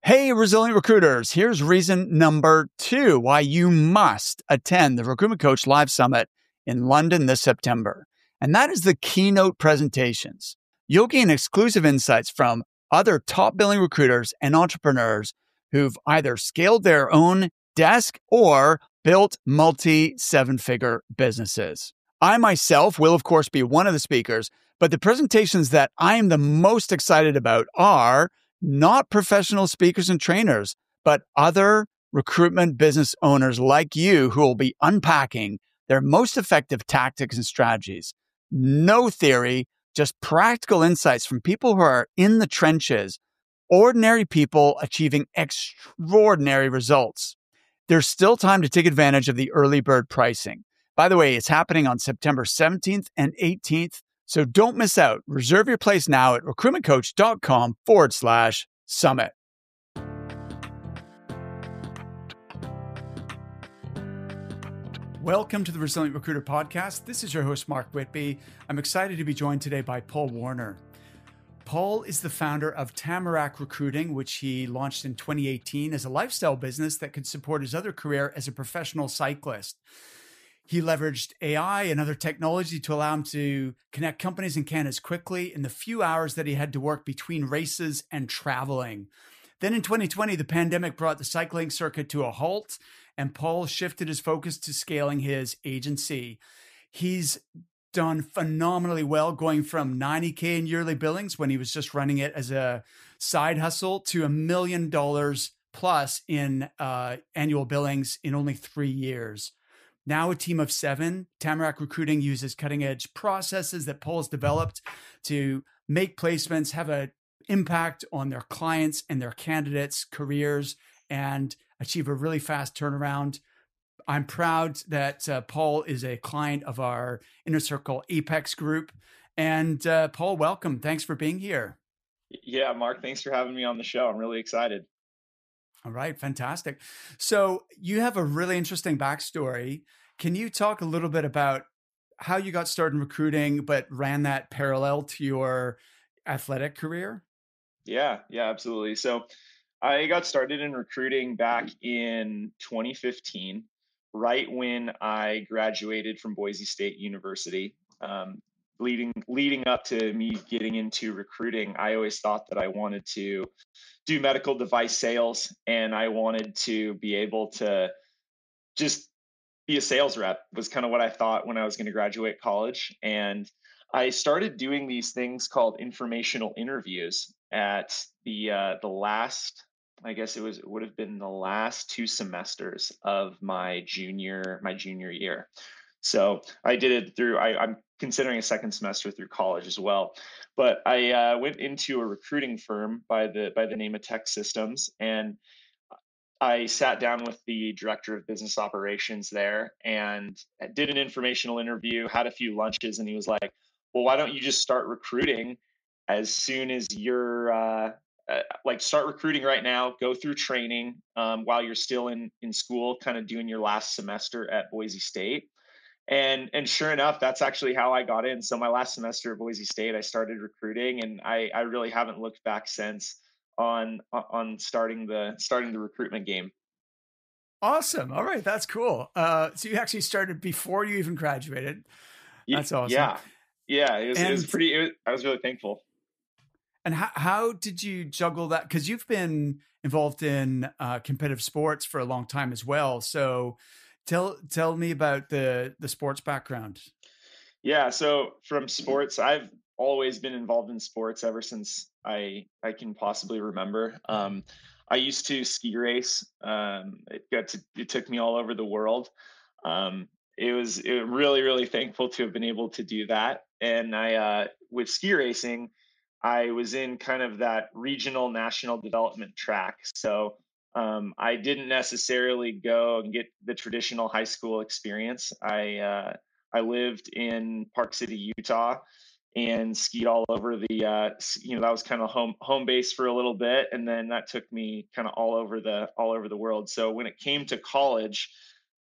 Hey, resilient recruiters, here's reason number 2 why you must attend the Recruitment Coach Live Summit in London this September. And that is the keynote presentations. You'll gain exclusive insights from other top billing recruiters and entrepreneurs who've either scaled their own desk or built multi-7-figure businesses. I myself will, of course, be one of the speakers, but the presentations that I am the most excited about are not professional speakers and trainers, but other recruitment business owners like you who will be unpacking their most effective tactics and strategies. No theory, just practical insights from people who are in the trenches, ordinary people achieving extraordinary results. There's still time to take advantage of the early bird pricing. By the way, it's happening on September 17th and 18th. So don't miss out. Reserve your place now at recruitmentcoach.com/summit. Welcome to the Resilient Recruiter Podcast. This is your host, Mark Whitby. I'm excited to be joined today by Paul Warner. Paul is the founder of Tamarack Recruiting, which he launched in 2018 as a lifestyle business that could support his other career as a professional cyclist. He leveraged AI and other technology to allow him to connect companies and candidates quickly in the few hours that he had to work between races and traveling. Then in 2020, the pandemic brought the cycling circuit to a halt, and Paul shifted his focus to scaling his agency. He's done phenomenally well, going from $90K in yearly billings when he was just running it as a side hustle to $1 million plus in annual billings in only 3 years. Now a team of 7, Tamarack Recruiting uses cutting-edge processes that Paul has developed to make placements, have an impact on their clients and their candidates' careers, and achieve a really fast turnaround. I'm proud that Paul is a client of our Inner Circle Apex group. And Paul, welcome. Thanks for being here. Yeah, Mark, thanks for having me on the show. I'm really excited. All right, fantastic. So you have a really interesting backstory. Can you talk a little bit about how you got started in recruiting, but ran that parallel to your athletic career? Yeah, absolutely. So I got started in recruiting back in 2015, right when I graduated from Boise State University. Leading up to me getting into recruiting, I always thought that I wanted to do medical device sales, and I wanted to be able to just be a sales rep was kind of what I thought when I was going to graduate college. And I started doing these things called informational interviews at the last, I guess it would have been the last 2 semesters of my junior year. So I did it through, I'm considering a second semester through college as well. But I went into a recruiting firm by the name of Tech Systems, and I sat down with the director of business operations there and did an informational interview, had a few lunches, and he was like, well, why don't you just start recruiting as soon as you're start recruiting right now, go through training while you're still in school, kind of doing your last semester at Boise State. And sure enough, that's actually how I got in. So my last semester at Boise State, I started recruiting, and I really haven't looked back since on starting the recruitment game. Awesome. All right. That's cool. So you actually started before you even graduated. That's awesome. Yeah. I was really thankful. And how did you juggle that? Because you've been involved in competitive sports for a long time as well. So tell me about the sports background. Yeah. So from sports, I've always been involved in sports ever since I can possibly remember. I used to ski race. It took me all over the world. It really, really thankful to have been able to do that. And with ski racing, I was in kind of that regional national development track. So I didn't necessarily go and get the traditional high school experience. I lived in Park City, Utah, and skied all over that was kind of home base for a little bit, and then that took me kind of all over the world. So when it came to college,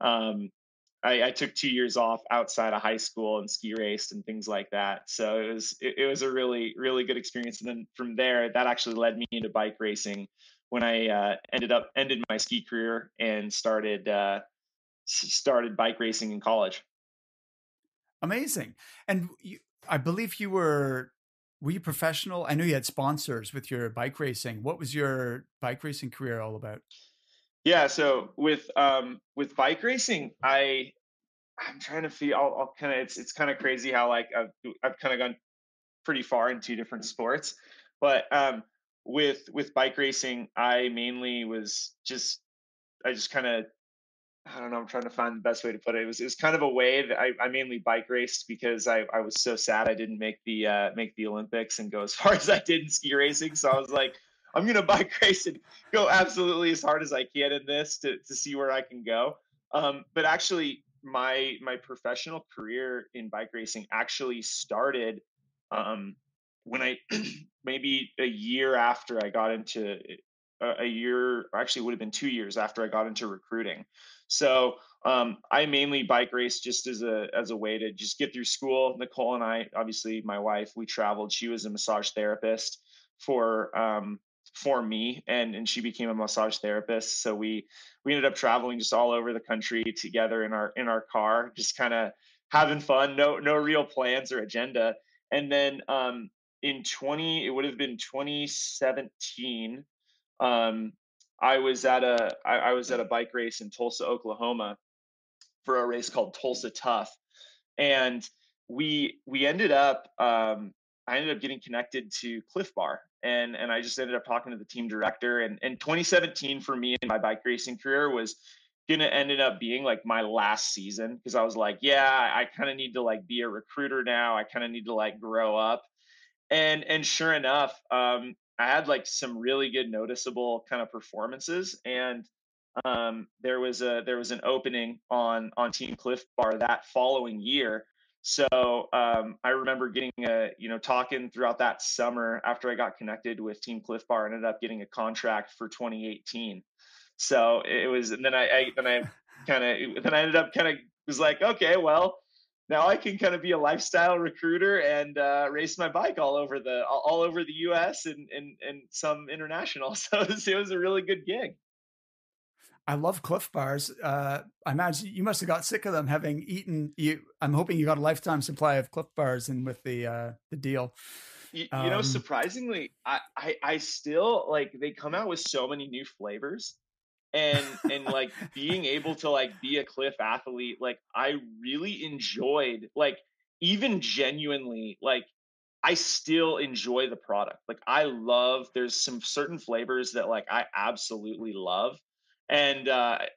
I took 2 years off outside of high school and ski raced and things like that. So it was a really, really good experience. And then from there, that actually led me into bike racing, when I ended my ski career and started bike racing in college. Amazing. And I believe were you professional? I know you had sponsors with your bike racing. What was your bike racing career all about? Yeah, so with bike racing, I'm trying to feel. I'll kind of it's kind of crazy how like I've kind of gone pretty far in two different sports, but with bike racing, I just kind of, I don't know. I'm trying to find the best way to put it. It was kind of a way that I mainly bike raced because I was so sad I didn't make the Olympics and go as far as I did in ski racing. So I was like, I'm gonna bike race and go absolutely as hard as I can in this to see where I can go. But actually, my professional career in bike racing actually started um, when I maybe a year after I got into a year, actually it would have been 2 years after I got into recruiting. So I mainly bike race just as a way to just get through school. Nicole and I, obviously my wife, we traveled. She was a massage therapist for me, and she became a massage therapist. So we ended up traveling just all over the country together in our car, just kind of having fun. No real plans or agenda. And then it would have been 2017. Um, I was at a bike race in Tulsa, Oklahoma, for a race called Tulsa Tough, and we ended up I ended up getting connected to Cliff Bar, and I just ended up talking to the team director. And 2017 for me in my bike racing career was gonna ended up being like my last season, because I was like, yeah, I kind of need to like be a recruiter now. I kind of need to like grow up. And sure enough, I had like some really good noticeable kind of performances, and there was an opening on Team Cliff Bar that following year. So I remember getting talking throughout that summer after I got connected with Team Cliff Bar, ended up getting a contract for 2018. So it was, and then I ended up kind of was like, okay, well, now I can kind of be a lifestyle recruiter and race my bike all over the U.S. and some international. So it was a really good gig. I love Cliff Bars. I imagine you must have got sick of them having eaten you. I'm hoping you got a lifetime supply of Cliff Bars and with the deal. Surprisingly, I still like, they come out with so many new flavors, and like being able to like be a Cliff athlete, like I really enjoyed, like, even genuinely, like I still enjoy the product. Like there's some certain flavors that like I absolutely love. And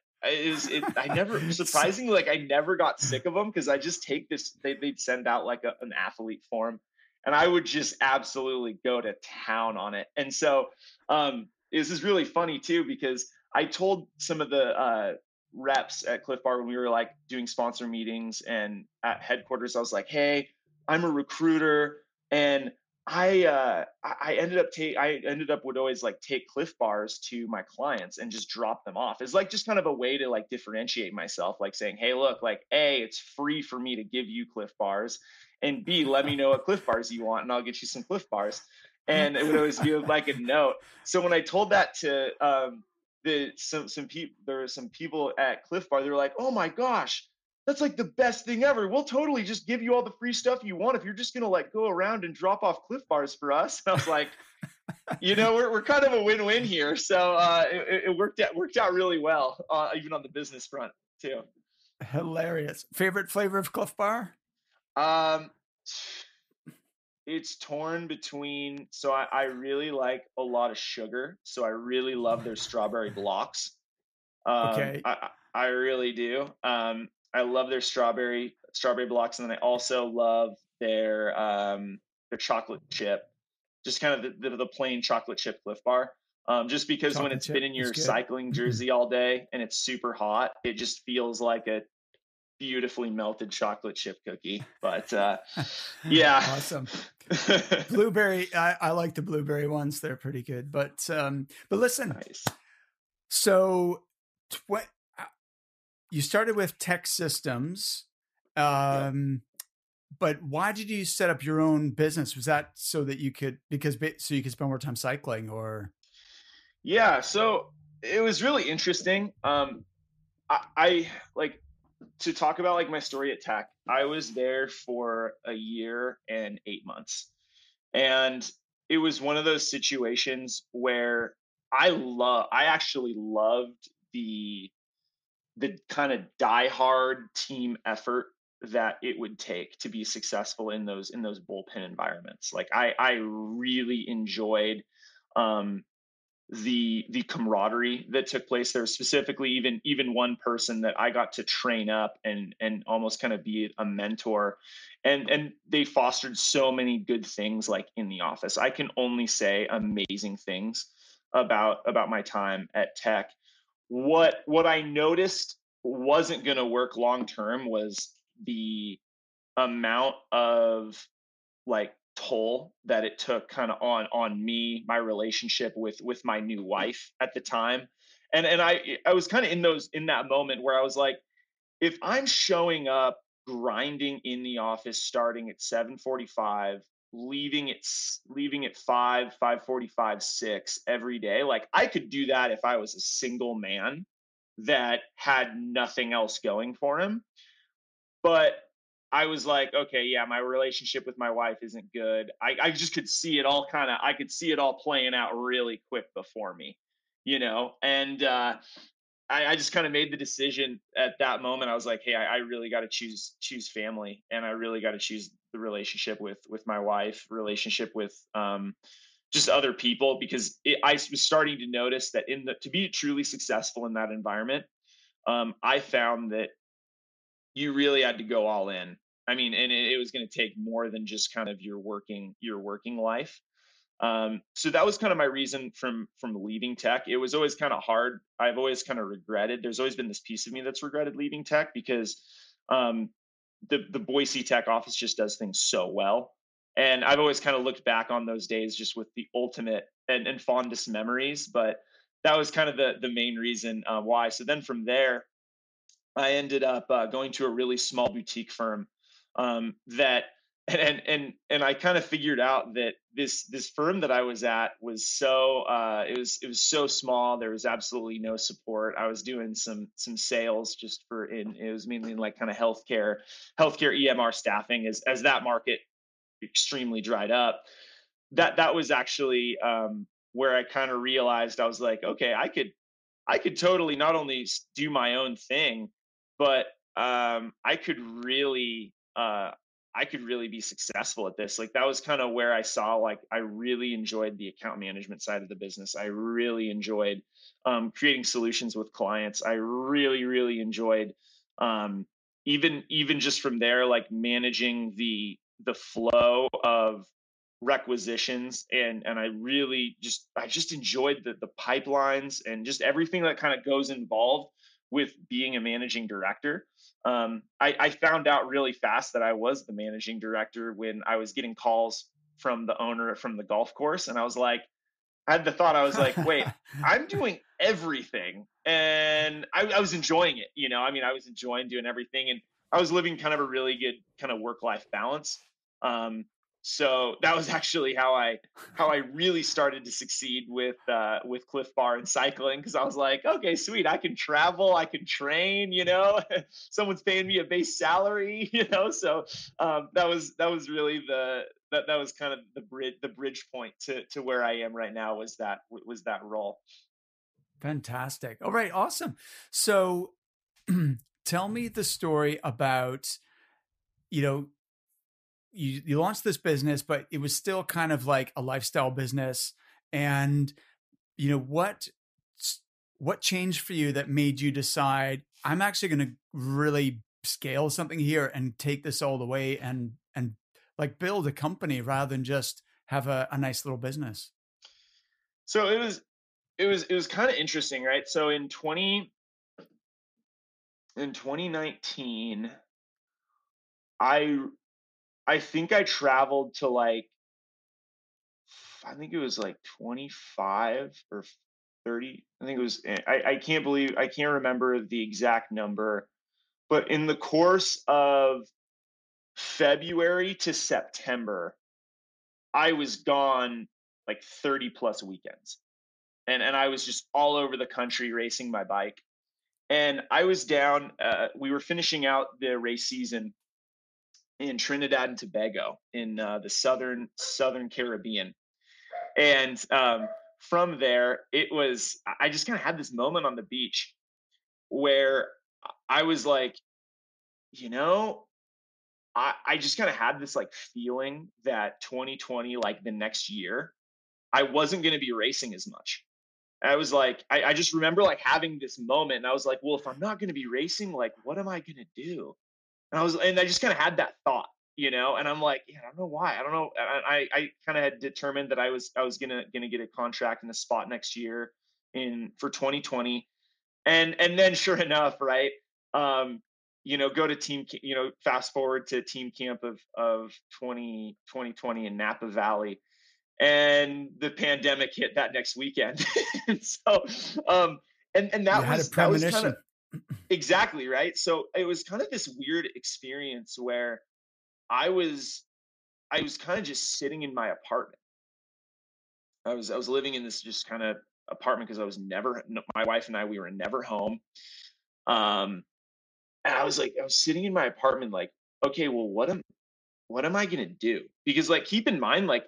I never, surprisingly, like I never got sick of them, because I just take this, they'd send out like an athlete form, and I would just absolutely go to town on it. And so this is really funny too, because I told some of the reps at Cliff Bar when we were like doing sponsor meetings and at headquarters, I was like, hey, I'm a recruiter, and I ended up would always like take Cliff Bars to my clients and just drop them off. It's like just kind of a way to like differentiate myself, like saying, hey, look, like A, it's free for me to give you Cliff Bars, and B, let me know what Cliff Bars you want and I'll get you some Cliff Bars. And it would always be like a note. So when I told that to some people, there were some people at Cliff Bar, they were like, oh my gosh, that's like the best thing ever. We'll totally just give you all the free stuff you want if you're just gonna like go around and drop off Cliff Bars for us. And I was like, we're kind of a win-win here. So it worked out really well, even on the business front too. Hilarious. Favorite flavor of Cliff Bar? Um, it's torn between. So I really like a lot of sugar. So I really love their strawberry blocks. Okay. I really do. I love their strawberry blocks, and then I also love their chocolate chip, just kind of the plain chocolate chip Cliff Bar. Just because when Chocolate it's been chip in is your good. cycling jersey all day and it's super hot, it just feels like a beautifully melted chocolate chip cookie. But yeah. Awesome. Blueberry. I like the blueberry ones. They're pretty good. But listen. Nice. So you started with Tech Systems. Yep. But why did you set up your own business? Was that so that you could, so you could spend more time cycling, or? Yeah, so it was really interesting. I like to talk about like my story at Tech. I was there for a year and 8 months, and it was one of those situations where I actually loved the kind of diehard team effort that it would take to be successful in those bullpen environments. Like I really enjoyed um, the camaraderie that took place there. Specifically, even one person that I got to train up and almost kind of be a mentor, and they fostered so many good things like in the office. I can only say amazing things about my time at Tech. What I noticed wasn't going to work long term was the amount of like toll that it took kind of on me, my relationship with my new wife at the time. And I was kind of in that moment where I was like, if I'm showing up grinding in the office starting at 7:45, leaving at 5:45, 6 every day, like I could do that if I was a single man that had nothing else going for him. But I was like, okay, yeah, my relationship with my wife isn't good. I just could see it all I could see it all playing out really quick before me, and I just kind of made the decision at that moment. I was like, hey, I really got to choose family, and I really got to choose the relationship with my wife, relationship with just other people, because I was starting to notice that to be truly successful in that environment, I found that you really had to go all in. I mean, and it was going to take more than just kind of your working life. So that was kind of my reason from leaving Tech. It was always kind of hard. I've always kind of regretted. There's always been this piece of me that's regretted leaving Tech because um, the Boise Tech office just does things so well, and I've always kind of looked back on those days just with the ultimate and fondest memories. But that was kind of the main reason why. So then from there, I ended up going to a really small boutique firm that and I kind of figured out that this firm that I was at was it was so small. There was absolutely no support. I was doing some sales just it was mainly in like kind of healthcare EMR staffing as that market extremely dried up. That was actually where I kind of realized. I was like, okay, I could totally not only do my own thing, but I could really be successful at this. Like that was kind of where I saw like I really enjoyed the account management side of the business. I really enjoyed creating solutions with clients. I really enjoyed um, even just from there, like managing the flow of requisitions, and I just enjoyed the pipelines and just everything that kind of goes involved with being a managing director. I found out really fast that I was the managing director when I was getting calls from the owner from the golf course, and I had the thought. I was like, wait, I'm doing everything, and I was enjoying it. I mean, I was enjoying doing everything, and I was living kind of a really good kind of work life balance. Um, so that was actually how I really started to succeed with Cliff Bar and cycling, because I was like, okay, sweet, I can travel, I can train. Someone's paying me a base salary. So that was really that was kind of the bridge point to where I am right now, was that role. Fantastic. All right, awesome. So tell me the story about, you know, you launched this business, but it was still kind of like a lifestyle business. And, you know, what changed for you that made you decide I'm actually going to really scale something here and take this all the way and like build a company rather than just have a nice little business? So it was kind of interesting, right? So in 2019, I I think I traveled to like, I think it was like 25 or 30. I think it was, I can't remember the exact number, but in the course of February to September, I was gone like 30 plus weekends. and I was just all over the country racing my bike. And I was down. We were finishing out the race season in Trinidad and Tobago in the southern Caribbean, and from there, I just kind of had this moment on the beach where I was like, you know, I just kind of had this like feeling that 2020, like the next year, I wasn't going to be racing as much. I was like, I just remember like having this moment, and I was like, well, if I'm not going to be racing, like, what am I going to do? And I just kind of had that thought, and I'm like, yeah, I don't know why. I don't know. I kind of had determined that I was gonna get a contract in a spot next year for 2020, and then sure enough, right, go to fast forward to team camp of 2020 in Napa Valley, and the pandemic hit that next weekend. And so, and You that had a was kind of premonition. exactly right. So it was kind of this weird experience where I was I was kind of just sitting in my apartment. I was living in this just kind of apartment because my wife and I, we were never home. Um, and I was sitting in my apartment like, okay, well, what am I gonna do? Because like, keep in mind, like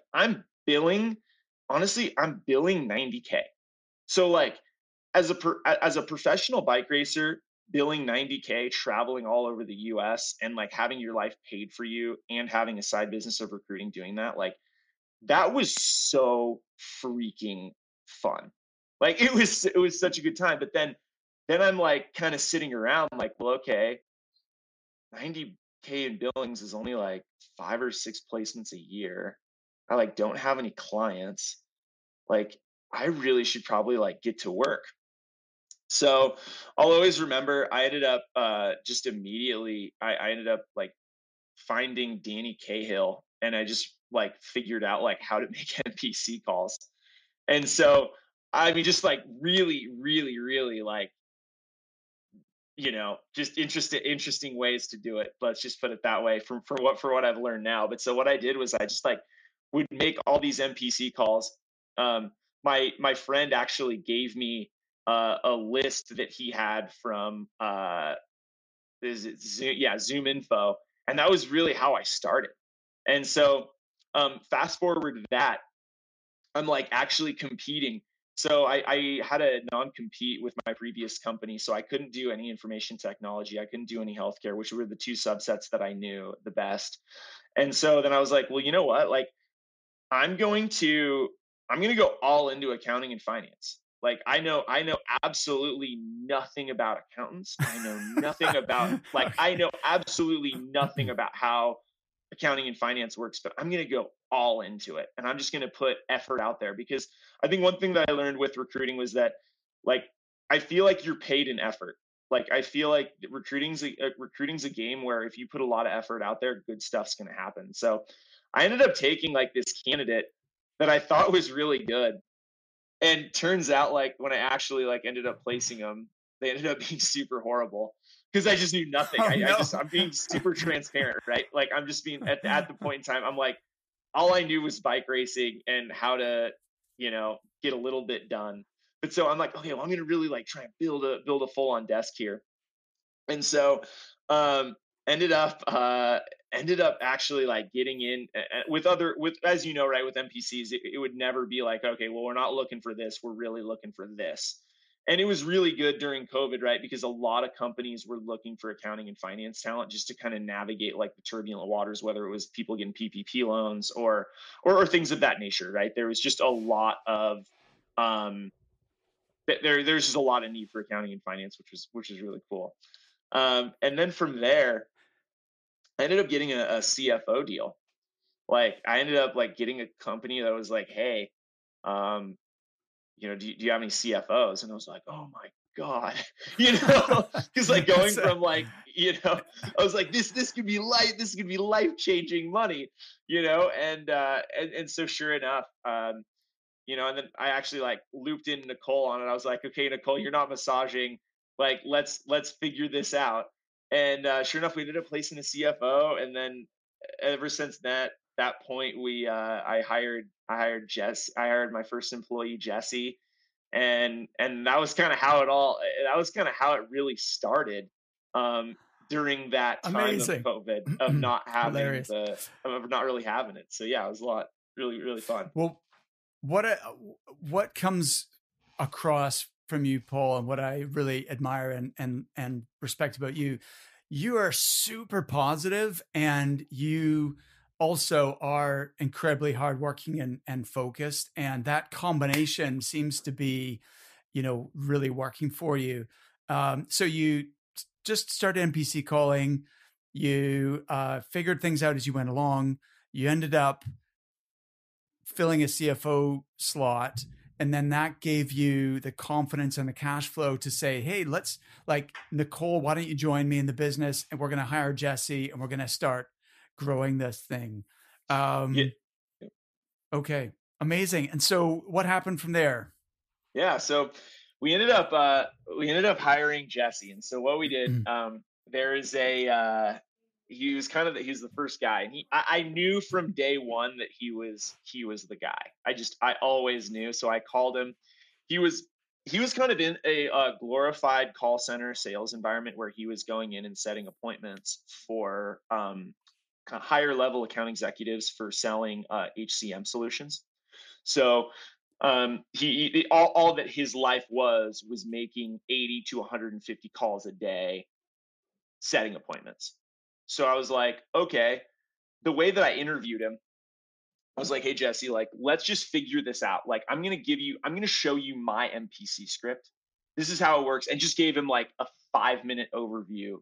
honestly, I'm billing 90K. So like, as a professional bike racer, billing 90K, traveling all over the US, and like having your life paid for you and having a side business of recruiting doing that, like that was so freaking fun. Like it was such a good time. But then I'm like kind of sitting around like, well, okay, 90K in billings is only like 5 or 6 placements a year. I like don't have any clients. Like I really should probably like get to work. So I'll always remember I ended up just immediately I ended up like finding Danny Cahill, and I just like figured out like how to make NPC calls. And so I mean just like really, really, really like, just interesting ways to do it. Let's just put it that way for what I've learned now. But so what I did was I just like would make all these NPC calls. My friend actually gave me a list that he had from is it Zoom? Yeah, Zoom Info, and that was really how I started. And so fast forward to that, I'm like actually competing. So I had a non-compete with my previous company, so I couldn't do any information technology. I couldn't do any healthcare, which were the two subsets that I knew the best. And so then I was like, well, you know what? Like I'm going to I'm going to go all into accounting and finance. Like I know absolutely nothing about accountants. I know absolutely nothing about how accounting and finance works, but I'm going to go all into it, and I'm just going to put effort out there, because I think one thing that I learned with recruiting was that like I feel like you're paid in effort. Like I feel like recruiting's a game where if you put a lot of effort out there, good stuff's going to happen. So I ended up taking like this candidate that I thought was really good, and turns out like when I actually like ended up placing them, they ended up being super horrible because I just knew nothing. Oh I'm no. being super transparent, right? Like I'm just being at the point in time, I'm like, all I knew was bike racing and how to, get a little bit done. But so I'm like, okay, well, I'm gonna really like try and build a full on desk here. And so um ended up uh ended up actually like getting in with, as you know, right, with NPCs, it would never be like, okay, well, we're not looking for this, we're really looking for this. And it was really good during COVID, right, because a lot of companies were looking for accounting and finance talent just to kind of navigate like the turbulent waters, whether it was people getting PPP loans or things of that nature, right? There was just a lot of um there's just a lot of need for accounting and finance, which was really cool. And then from there, I ended up getting a CFO deal. Like I ended up like getting a company that was like, hey, um, do you have any CFOs? And I was like, oh my God, because like going That's a, from like, I was like, this could be life changing money, and so sure enough, and then I actually like looped in Nicole on it. I was like, okay, Nicole, you're not massaging. Like, let's figure this out. And sure enough, we ended up placing a CFO. And then ever since that point, I hired my first employee, Jesse, And that was kind of how that was kind of how it really started, um, during that time of Amazing. COVID, of not having Hilarious. of not really having it. So yeah, it was a lot, really, really fun. Well, what a, what comes across from you, Paul, and what I really admire and respect about you, you are super positive, and you also are incredibly hardworking and focused, and that combination seems to be, really working for you. So you just started NPC calling. You figured things out as you went along. You ended up filling a CFO slot. And then that gave you the confidence and the cash flow to say, hey, let's, like, Nicole, why don't you join me in the business? And we're going to hire Jesse and we're going to start growing this thing. Yeah. Okay. Amazing. And so what happened from there? Yeah. So we ended up hiring Jesse. And so what we did, there is he was kind of he was the first guy, and I knew from day one that he was the guy. I always knew. So I called him. He was he was kind of in a glorified call center sales environment where he was going in and setting appointments for kind of higher level account executives for selling HCM solutions. So all that his life was making 80 to 150 calls a day, setting appointments. So I was like, okay. The way that I interviewed him, I was like, hey Jesse, like, let's just figure this out. Like, I'm gonna show you my MPC script. This is how it works, and just gave him like a 5 minute overview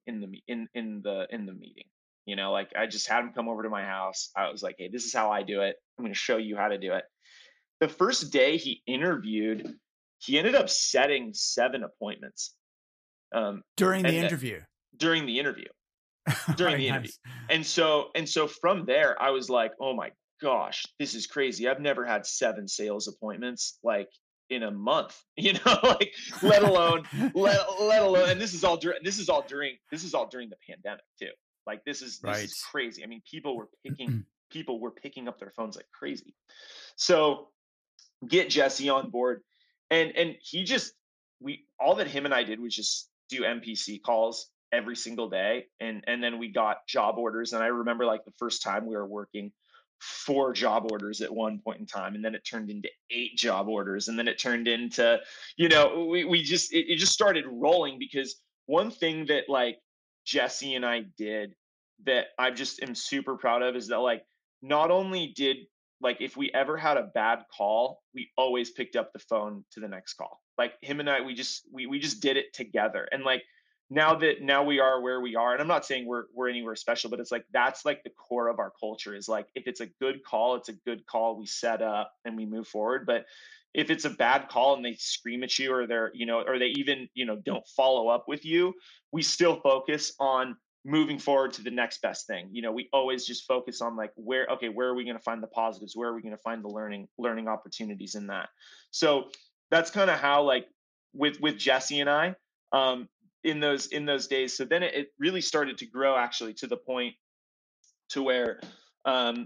in the meeting. Like, I just had him come over to my house. I was like, hey, this is how I do it. I'm gonna show you how to do it. The first day he interviewed, he ended up setting 7 appointments, um, During the and interview. during the interview, All during right, the interview. nice. And so from there, I was like, oh my gosh, this is crazy. I've never had 7 sales appointments like in a month, like, let alone, let alone, and this is all during the pandemic too. Like, this Right. is crazy. I mean, people were picking up their phones like crazy. So get Jesse on board, and he just we all that him and I did was just do MPC calls every single day, and then we got job orders. And I remember, like, the first time we were working 4 job orders at one point in time, and then it turned into 8 job orders, and then it turned into, we just it just started rolling. Because one thing that, like, Jesse and I did that I just am super proud of is that, like, not only did, like, if we ever had a bad call, we always picked up the phone to the next call. Like, him and I, we just did it together. And, like, now we are where we are, and I'm not saying we're anywhere special, but it's like that's like the core of our culture is, like, if it's a good call, it's a good call. We set up and we move forward. But if it's a bad call and they scream at you, or or they even, don't follow up with you, we still focus on moving forward to the next best thing. We always just focus on, like, where are we going to find the positives? Where are we going to find the learning opportunities in that? So that's kind of how, like, with Jesse and I, um, in those days. So then it really started to grow, actually, to the point to where, um,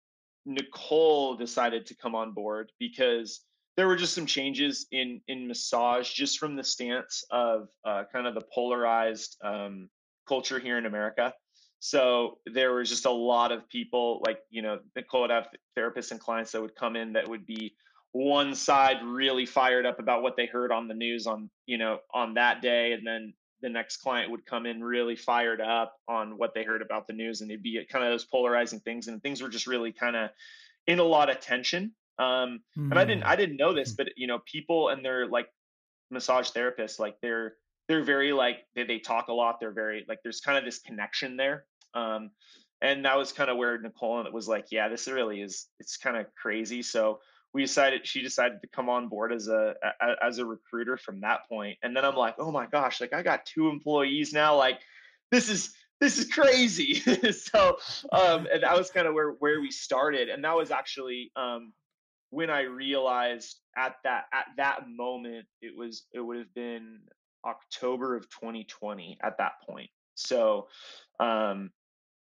Nicole decided to come on board, because there were just some changes in massage, just from the stance of kind of the polarized culture here in America. So there was just a lot of people, like, Nicole would have therapists and clients that would come in that would be one side really fired up about what they heard on the news on that day, and then the next client would come in really fired up on what they heard about the news, and it'd be kind of those polarizing things, and things were just really kind of in a lot of tension. And Mm. I didn't know this, but, people and their, like, massage therapists, like, they're very, like, they talk a lot. They're very, like, there's kind of this connection there. Um, and that was kind of where Nicole, and it was like, yeah, this really is, it's kind of crazy. So she decided to come on board as a recruiter from that point. And then I'm like, oh my gosh, like, I got 2 employees now. Like, this is this is crazy. So, and that was kind of where we started. And that was actually, when I realized at that moment, it would have been October of 2020 at that point. So, um,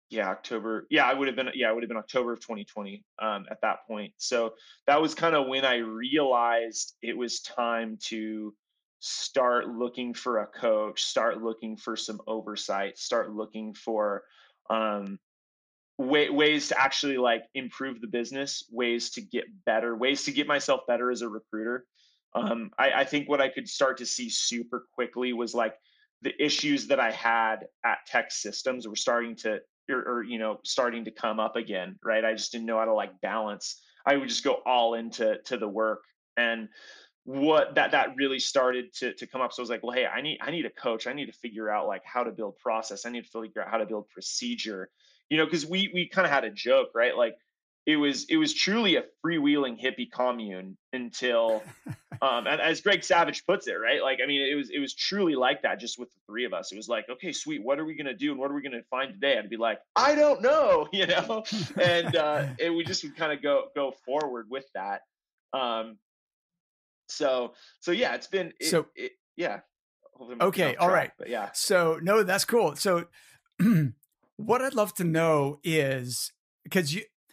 Yeah, October. Yeah, it would have been October of 2020 at that point. So that was kind of when I realized it was time to start looking for a coach, start looking for some oversight, start looking for um, ways to actually like improve the business, ways to get better, ways to get myself better as a recruiter. I think what I could start to see super quickly was like the issues that I had at Tech Systems were starting to, starting to come up again, right? I just didn't know how to like balance. I would just go all into the work, and what that really started to come up. So I was like, well, hey, I need a coach. I need to figure out like how to build process. I need to figure out how to build procedure. Because we kind of had a joke, right? Like it was truly a freewheeling hippie commune until and as Greg Savage puts it, right? Like, I mean, it was truly like that, just with the three of us. It was like, okay, sweet, what are we gonna do and what are we gonna find today? I'd be like, I don't know, and we just would kind of go forward with that. Um, so yeah, it's been So, yeah. Hopefully I'm not getting okay, off all track, right. but yeah. So, no, that's cool. So, what I'd love to know is because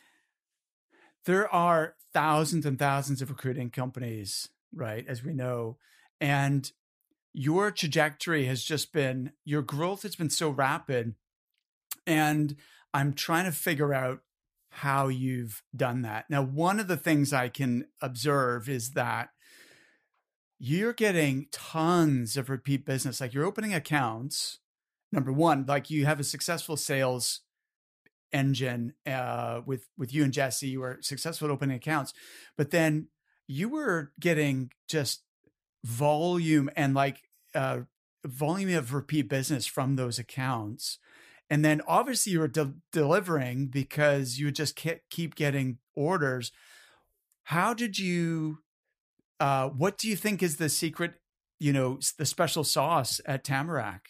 there are thousands and thousands of recruiting companies, right? As we know, and your trajectory has just been, your growth has been so rapid. And I'm trying to figure out how you've done that. Now, one of the things I can observe is that you're getting tons of repeat business. Like you're opening accounts. Number one, like you have a successful sales engine with you and Jesse. You were successful at opening accounts, but then you were getting just volume and like volume of repeat business from those accounts. And then obviously you were delivering because you just keep getting orders. How did you, what do you think is the secret, the special sauce at Tamarack?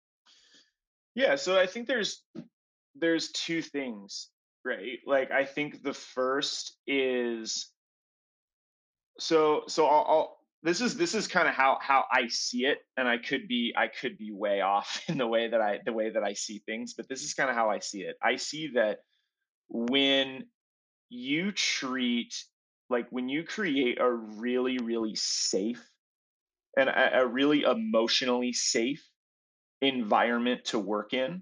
Yeah, so I think there's two things, right? Like I think the first is I'll this is kind of how I see it, and I could be way off in the way that I see things, but this is kind of how I see it. I see that when you treat when you create a really safe and a really emotionally safe environment to work in,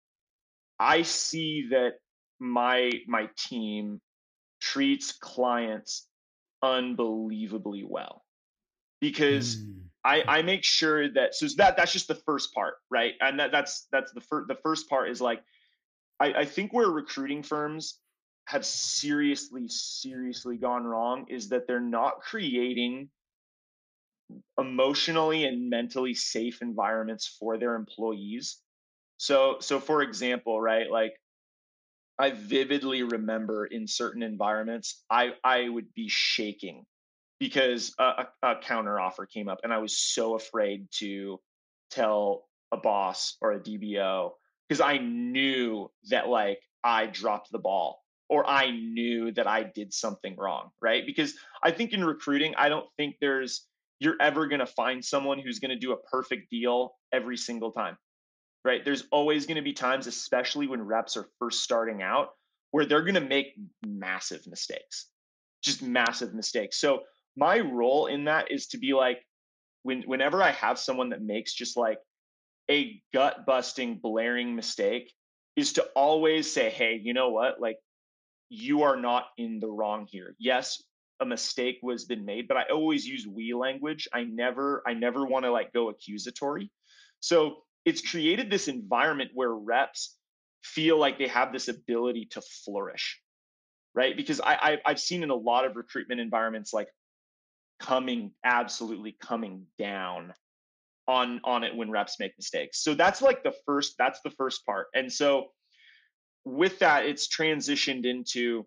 I see that my team treats clients unbelievably well, because Mm. I make sure that that's just the first part, right? And that's the first part is like I think where recruiting firms have seriously gone wrong is that they're not creating emotionally and mentally safe environments for their employees. So for example, right, like I vividly remember in certain environments, I would be shaking because a counter offer came up, and I was so afraid to tell a boss or a DBO because I knew that like I dropped the ball or I knew that I did something wrong, right? Because I think in recruiting, I don't think you're ever going to find someone who's going to do a perfect deal every single time, right? There's always going to be times, especially when reps are first starting out, where they're going to make massive mistakes, just massive mistakes. So my role in that is to be like, whenever I have someone that makes just like a gut busting, blaring mistake, is to always say, hey, you know what? Like, you are not in the wrong here. Yes, a mistake was been made, but I always use we language. I never want to like go accusatory. So it's created this environment where reps feel like they have this ability to flourish, right? Because I've seen in a lot of recruitment environments like absolutely coming down on it when reps make mistakes. So that's the first part. And so with that, it's transitioned into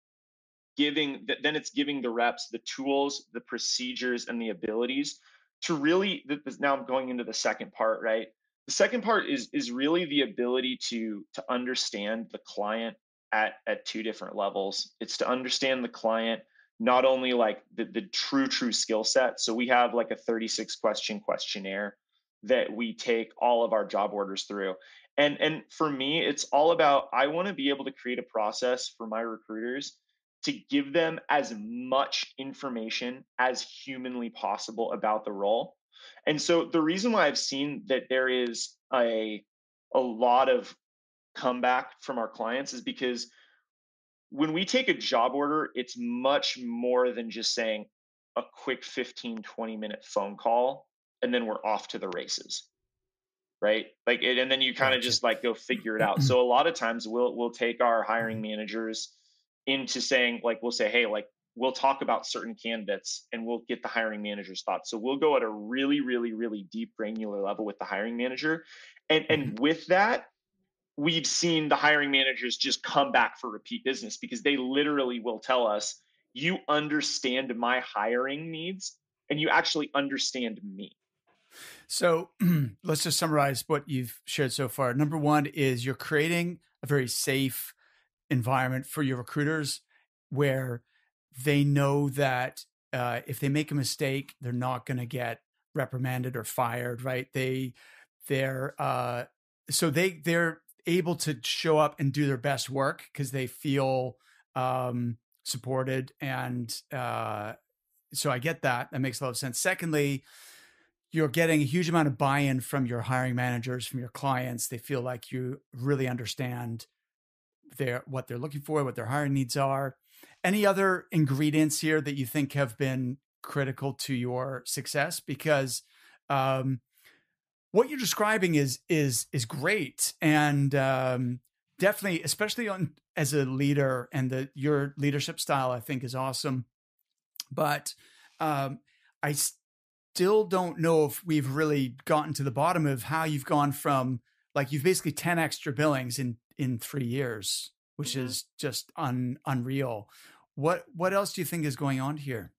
giving the reps the tools, the procedures, and the abilities to really. Now I'm going into the second part, right? The second part is really the ability to understand the client at two different levels. It's to understand the client not only like the true skill set. So we have like a 36 question questionnaire that we take all of our job orders through. And for me, it's all about, I want to be able to create a process for my recruiters to give them as much information as humanly possible about the role. And so the reason why I've seen that there is a lot of comeback from our clients is because when we take a job order, it's much more than just saying a quick 15-20 minute phone call and then we're off to the races, right? Like and then you kind of Gotcha. just like go figure it out. So a lot of times we'll take our hiring managers into saying, like, we'll say, hey, like, we'll talk about certain candidates and we'll get the hiring manager's thoughts. So we'll go at a really, really, really deep granular level with the hiring manager. Mhm. And with that, we've seen the hiring managers just come back for repeat business because they literally will tell us, you understand my hiring needs and you actually understand me. So let's just summarize what you've shared so far. Number one is you're creating a very safe environment for your recruiters where they know that if they make a mistake, they're not going to get reprimanded or fired, right? They're able to show up and do their best work because they feel supported, and so I get that. That makes a lot of sense. Secondly, you're getting a huge amount of buy-in from your hiring managers, from your clients. They feel like you really understand what they're looking for, what their hiring needs are. Any other ingredients here that you think have been critical to your success? Because what you're describing is great, and definitely, especially as a leader, and your leadership style, I think, is awesome. But I still don't know if we've really gotten to the bottom of how you've gone from, like, you've basically 10 extra billings in 3 years, which Mm-hmm. is just unreal. What else do you think is going on here?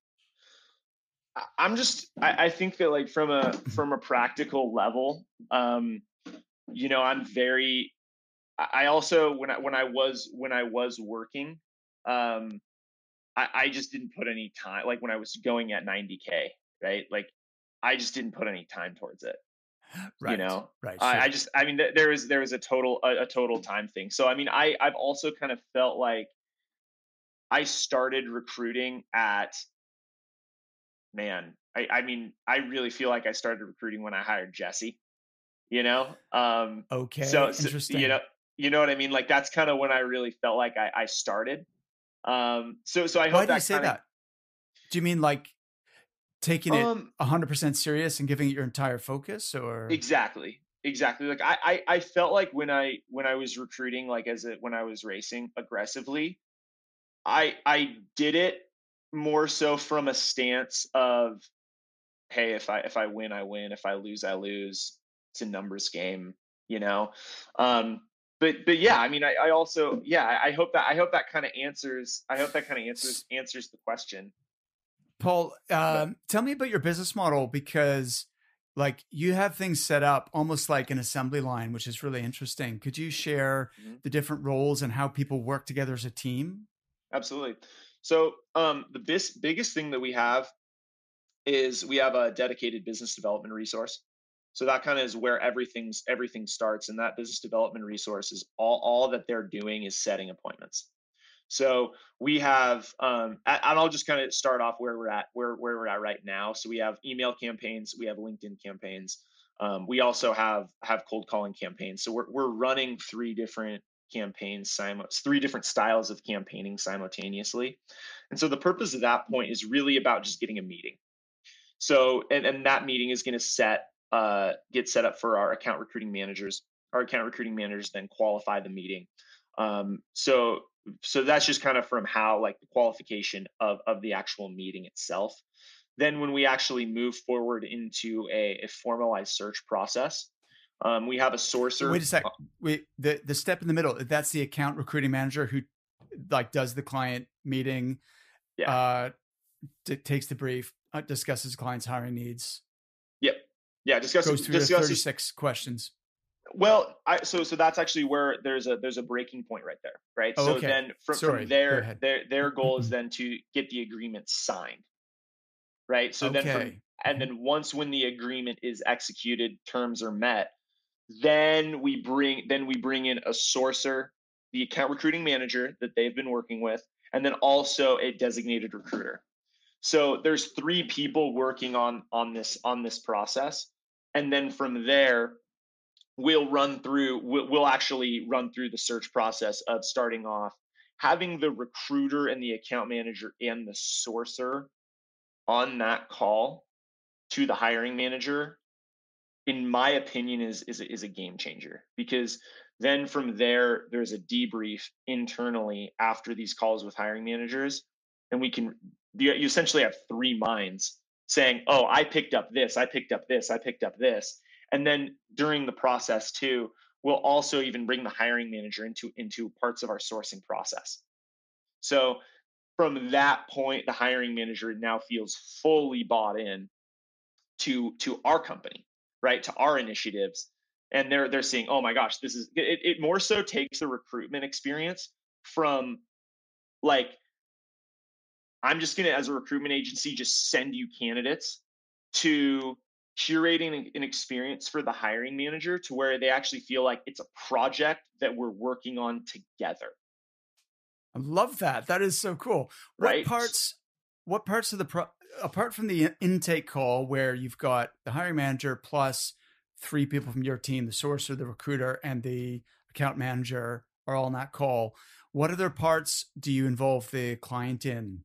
I think that, like, from a practical level, I'm very, I also, when I was working, um, I just didn't put any time, like when I was going at 90K, right? Like I just didn't put any time towards it. You Right, know, right, I sure. just, I mean, there was a total time thing. So I mean, I've also kind of felt like I started recruiting at, man, I mean, I really feel like I started recruiting when I hired Jesse, you know? Okay, So interesting. you know what I mean? Like that's kind of when I really felt like I started. So I Why hope do you that say kind of, that? Do you mean like taking it um, 100% serious and giving it your entire focus, or? exactly. Like I felt like when I was recruiting, like when I was racing aggressively, I did it more so from a stance of, hey, if I win, I win. If I lose, I lose. It's a numbers game, you know. Um, but yeah, I mean, I also, yeah, I hope that kind of answers. I hope that kind of answers the question. Paul, But tell me about your business model, because like you have things set up almost like an assembly line, which is really interesting. Could you share mhm, the different roles and how people work together as a team? absolutely. So the biggest thing that we have is we have a dedicated business development resource. So that kind of is where everything starts, and that business development resource is all that they're doing is setting appointments. So we have, and I'll just kind of start off where we're at right now. So we have email campaigns, we have LinkedIn campaigns, we also have cold calling campaigns. So we're running three different styles of campaigning simultaneously. And so the purpose of that point is really about just getting a meeting. So and that meeting is going to get set up for our account recruiting managers. Our account recruiting managers then qualify the meeting. So that's just kind of from how, like, the qualification of the actual meeting itself. Then when we actually move forward into a formalized search process, we have a sourcer. Wait a sec. Wait, the step in the middle, that's the account recruiting manager who like does the client meeting, Yeah. uh, takes the brief, discusses client's hiring needs, Yep. Yeah. goes through your Discusses. 36 questions. Well, so that's actually where there's a breaking point right there, right? Oh, So okay. then from Sorry. Go there, ahead. their goal is then to get the agreement signed, right? So then from Okay. and Mhm. then once when the agreement is executed, terms are met, Then we bring in a sourcer, the account recruiting manager that they've been working with, and then also a designated recruiter. So there's three people working on this process, and then from there we'll actually run through the search process of starting off having the recruiter and the account manager and the sourcer on that call to the hiring manager. In my opinion, is a game changer, because then from there's a debrief internally after these calls with hiring managers, and you essentially have three minds saying, oh, I picked up this, I picked up this, I picked up this. And then during the process too, we'll also even bring the hiring manager into parts of our sourcing process. So from that point, the hiring manager now feels fully bought in to our company, right? To our initiatives. And they're seeing, oh my gosh, this is it, it more so takes the recruitment experience from, like, I'm just gonna, as a recruitment agency, just send you candidates, to curating an experience for the hiring manager to where they actually feel like it's a project that we're working on together. I love that. That is so cool. What Right. parts of apart from the intake call where you've got the hiring manager plus three people from your team, the sourcer, the recruiter, and the account manager are all in that call, what other parts do you involve the client in?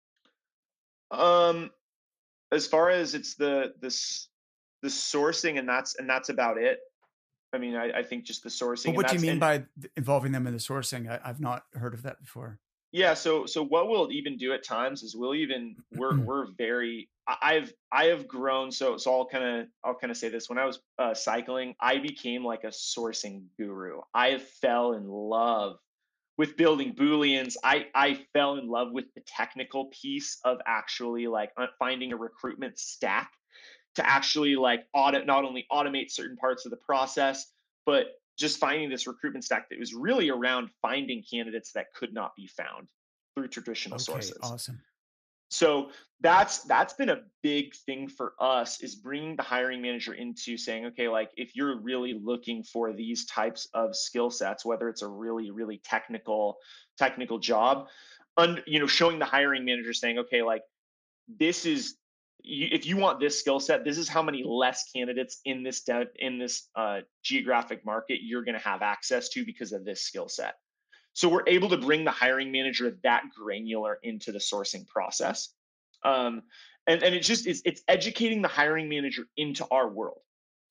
um as far as it's the sourcing, and that's about it. I mean, I think just the But sourcing, and what do you that's mean and by involving them in the sourcing? I've not heard of that before. yeah. So what we'll even do at times is we're very I have grown. So I'll kind of say this: when I was cycling, I became like a sourcing guru. I fell in love with building booleans. I fell in love with the technical piece of actually, like, finding a recruitment stack to actually, like, not only automate certain parts of the process, but just finding this recruitment stack that was really around finding candidates that could not be found through traditional Okay, sources. awesome. So that's been a big thing for us, is bringing the hiring manager into saying, okay, like, if you're really looking for these types of skill sets, whether it's a really technical job, showing the hiring manager saying, okay, like, this is if you want this skill set, this is how many less candidates in this geographic market you're going to have access to because of this skill set. So we're able to bring the hiring manager that granular into the sourcing process. um, and it's educating the hiring manager into our world.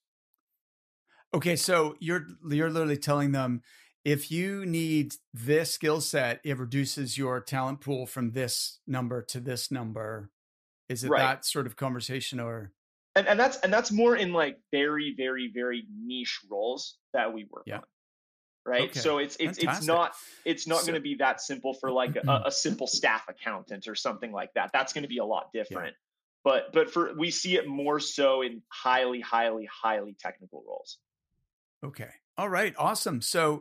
Okay, so you're literally telling them, if you need this skill set, it reduces your talent pool from this number to this number. Is it Right. that sort of conversation, or And that's more in, like, very, very, very niche roles that we work yeah? on. Right. Okay, So it's fantastic. not going So to be that simple for, like, a simple staff accountant or something like that. That's going to be a lot yeah. different. But we see it more so in highly, highly, highly technical roles. Okay. All right. Awesome. So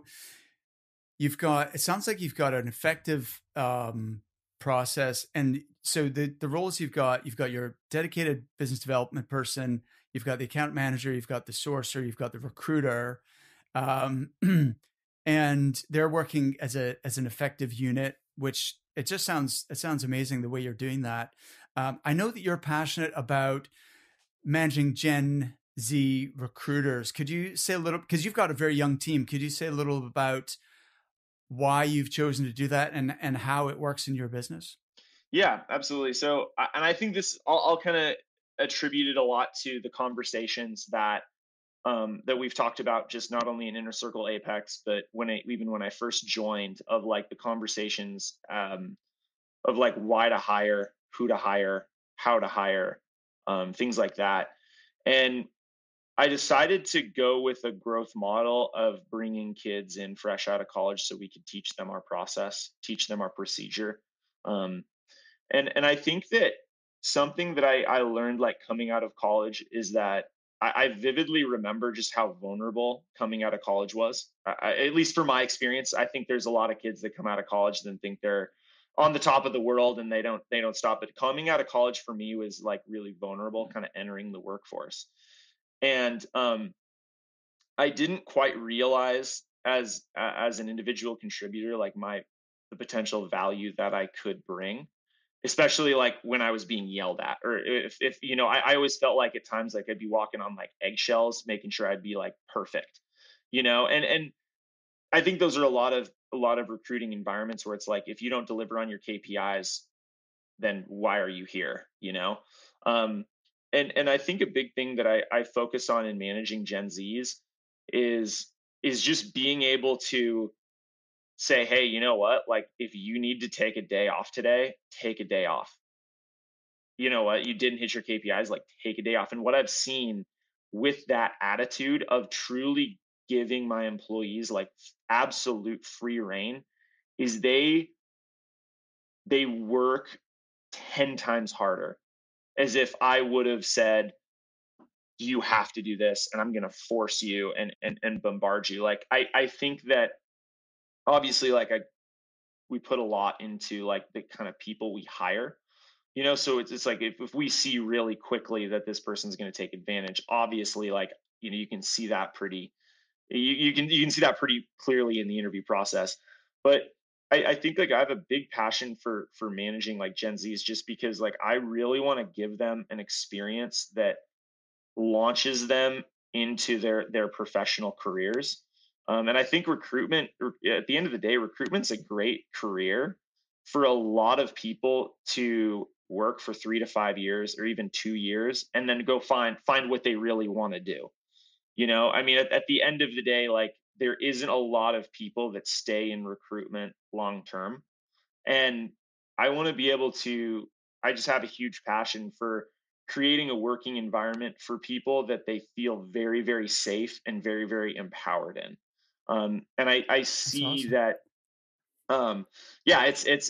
it sounds like you've got an effective process. And so the roles you've got your dedicated business development person, you've got the account manager, you've got the sourcer, you've got the recruiter, um, and they're working as an effective unit, which it sounds amazing the way you're doing that. I know that you're passionate about managing Gen Z recruiters. Could you say a little, because you've got a very young team, could you say a little about why you've chosen to do that and how it works in your business? Yeah, absolutely. So, and I think I'll kind of attribute it a lot to the conversations that we've talked about, just not only in Inner Circle Apex, but even when I first joined, of, like, the conversations, of, like, why to hire, who to hire, how to hire, things like that. And I decided to go with a growth model of bringing kids in fresh out of college so we could teach them our process, teach them our procedure. Um, and I think that something that I learned, like, coming out of college, is that I vividly remember just how vulnerable coming out of college was. At least for my experience, I think there's a lot of kids that come out of college and think they're on the top of the world, and they don't stop. But coming out of college for me was, like, really vulnerable, kind of entering the workforce. And I didn't quite realize as an individual contributor, like the potential value that I could bring, especially like when I was being yelled at, or if I always felt like at times like I'd be walking on like eggshells, making sure I'd be like perfect, and I think those are a lot of recruiting environments where it's like if you don't deliver on your KPIs, then why are you here? Um, and I think a big thing that I focus on in managing Gen Zs is is just being able to say, hey, you know what? Like if you need to take a day off today, take a day off. You know what? You didn't hit your KPIs, like take a day off. And what I've seen with that attitude of truly giving my employees like absolute free reign is they work 10 times harder, as if I would have said, you have to do this and I'm going to force you and bombard you. Like I think that obviously like we put a lot into like the kind of people we hire, so it's like if we see really quickly that this person's going to take advantage, obviously like you can see that pretty you can see that pretty clearly in the interview process. But I think like I have a big passion for managing like Gen Zs, just because like I really want to give them an experience that launches them into their professional careers. And I think at the end of the day, recruitment's a great career for a lot of people to work for 3 to 5 years or even 2 years and then go find what they really want to do. I mean, at the end of the day, like there isn't a lot of people that stay in recruitment long term. And I want to be able to, I just have a huge passion for creating a working environment for people that they feel very, very safe and very, very empowered in. And I That's see awesome. that, yeah,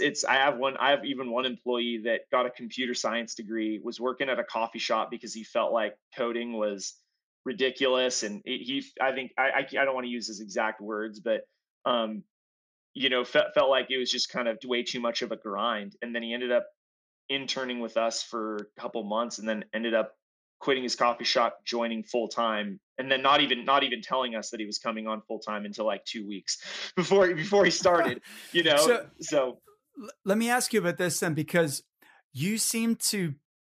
I have even one employee that got a computer science degree, was working at a coffee shop because he felt like coding was ridiculous. And I think, I don't want to use his exact words, but, um, felt like it was just kind of way too much of a grind. And then he ended up interning with us for a couple months and then ended up quitting his coffee shop, joining full time, and then not even telling us that he was coming on full time until like 2 weeks before he started, So so let me ask you about this then, because you seem to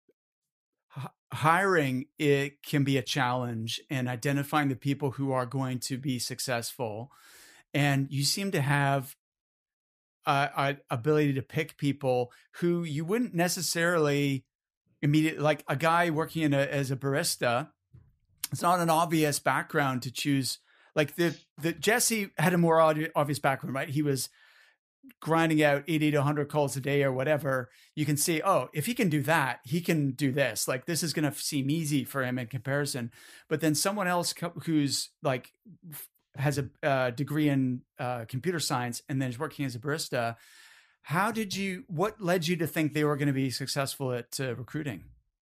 hiring, it can be a challenge and identifying the people who are going to be successful. And you seem to have a ability to pick people who you wouldn't necessarily immediately, like a guy working as a barista. It's not an obvious background to choose. Like the Jesse had a more obvious background, right? He was grinding out 80 to 100 calls a day or whatever. You can see, oh, if he can do that, he can do this. Like this is going to seem easy for him in comparison. But then someone else who's like has a degree in computer science and then is working as a barista. What led you to think they were going to be successful at recruiting?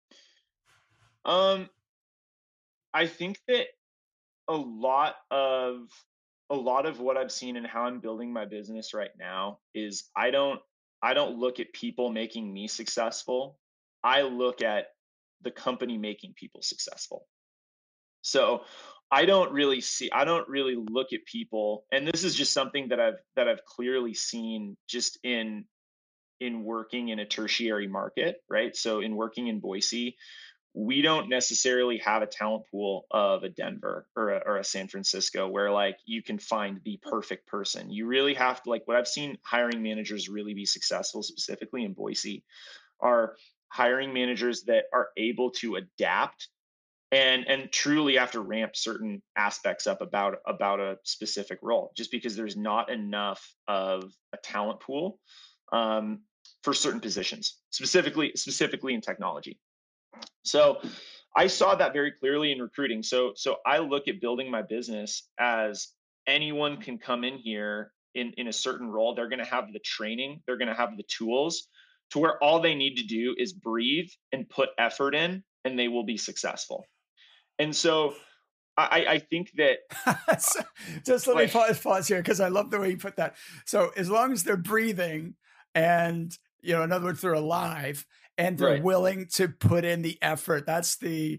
um I think that a lot of a lot of what I've seen and how I'm building my business right now is I don't look at people making me successful. I look at the company making people successful. So I don't really look at people, and this is just something that I've clearly seen just in working in a tertiary market, right? So in working in Boise, we don't necessarily have a talent pool of a Denver or a San Francisco where like you can find the perfect person. You really have to, like what I've seen hiring managers really be successful, specifically in Boise, are hiring managers that are able to adapt and truly have to ramp certain aspects up about a specific role, just because there's not enough of a talent pool, um, for certain positions, specifically in technology. So I saw that very clearly in recruiting. So I look at building my business as anyone can come in here in a certain role. They're going to have the training, they're going to have the tools to where all they need to do is breathe and put effort in, and they will be successful. And so I think that So, just let me like pause here because I love the way you put that. So as long as they're breathing and, in other words, they're alive and they're right, willing to put in the effort, that's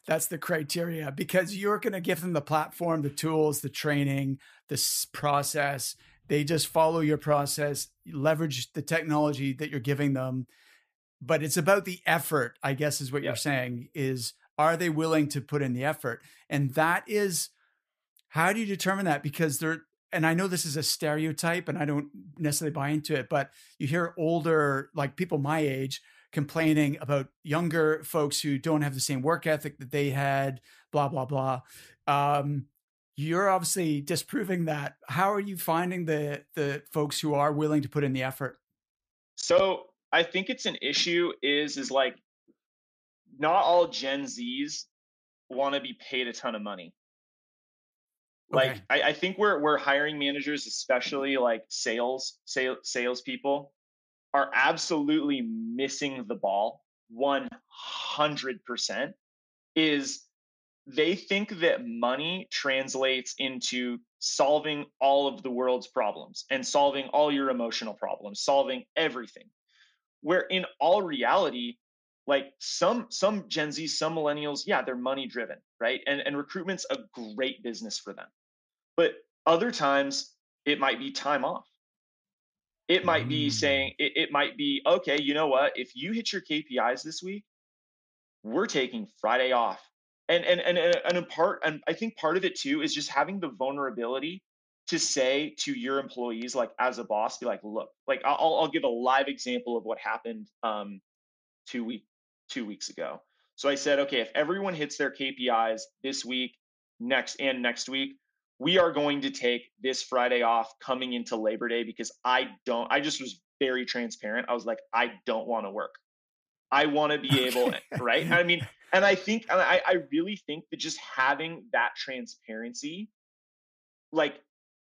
That's the criteria, because you're going to give them the platform, the tools, the training, this process. They just follow your process, leverage the technology that you're giving them. But it's about the effort, I guess, is what you're Yep. saying, is are they willing to put in the effort? And that is, how do you determine that? Because and I know this is a stereotype and I don't necessarily buy into it, but you hear older, like people my age, complaining about younger folks who don't have the same work ethic that they had, blah, blah, blah. You're obviously disproving that. How are you finding the folks who are willing to put in the effort? So I think it's an issue is like not all Gen Zs want to be paid a ton of money. Like Okay. I think we're hiring managers, especially like salespeople, are absolutely missing the ball 100%. Is they think that money translates into solving all of the world's problems and solving all your emotional problems, solving everything. Where in all reality, like some Gen Z, some millennials, yeah, they're money driven, right? And recruitment's a great business for them. But other times it might be time off. It might be Mm. saying it might be, okay, you know what? If you hit your KPIs this week, we're taking Friday off. And in part, and I think part of it too is just having the vulnerability to say to your employees, like as a boss, be like, look, like I'll give a live example of what happened 2 week 2 weeks ago. So I said, okay, if everyone hits their KPIs this week, next week, we are going to take this Friday off coming into Labor Day because I just was very transparent. I was like, I don't want to work. I want to be able, Okay. right? I mean, and I really think that just having that transparency, like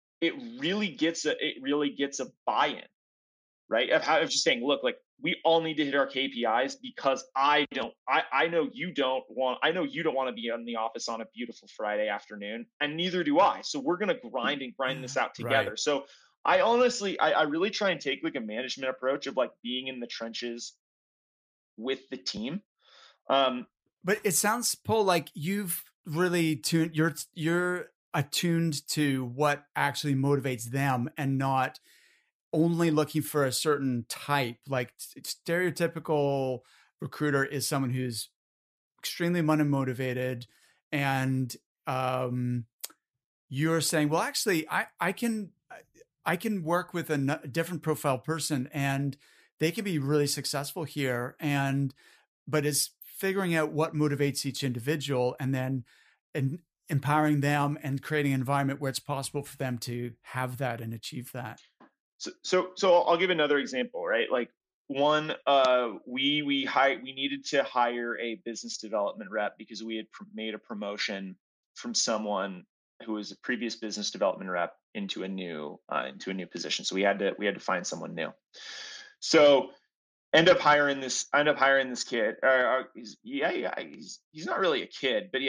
it really gets a buy-in, right? Of just saying, look, like we all need to hit our KPIs because I know you don't want, I know you don't want to be in the office on a beautiful Friday afternoon, and neither do I. So we're gonna grind this out Right. together. So I really try and take like a management approach of like being in the trenches with the team. Um, But it sounds, Paul, like you've really tuned, you're attuned to what actually motivates them and not only looking for a certain type. Like stereotypical recruiter is someone who's extremely money motivated, and um you're saying, well, actually, I can work with a different profile person, and they can be really successful here. And but it's figuring out what motivates each individual, and then and empowering them and creating an environment where it's possible for them to have that and achieve that. so I'll give another example, right? Like one, we needed to hire a business development rep because we had made a promotion from someone who was a previous business development rep into a new position. So we had to find someone new. So end up hiring this kid. He's not really a kid, but he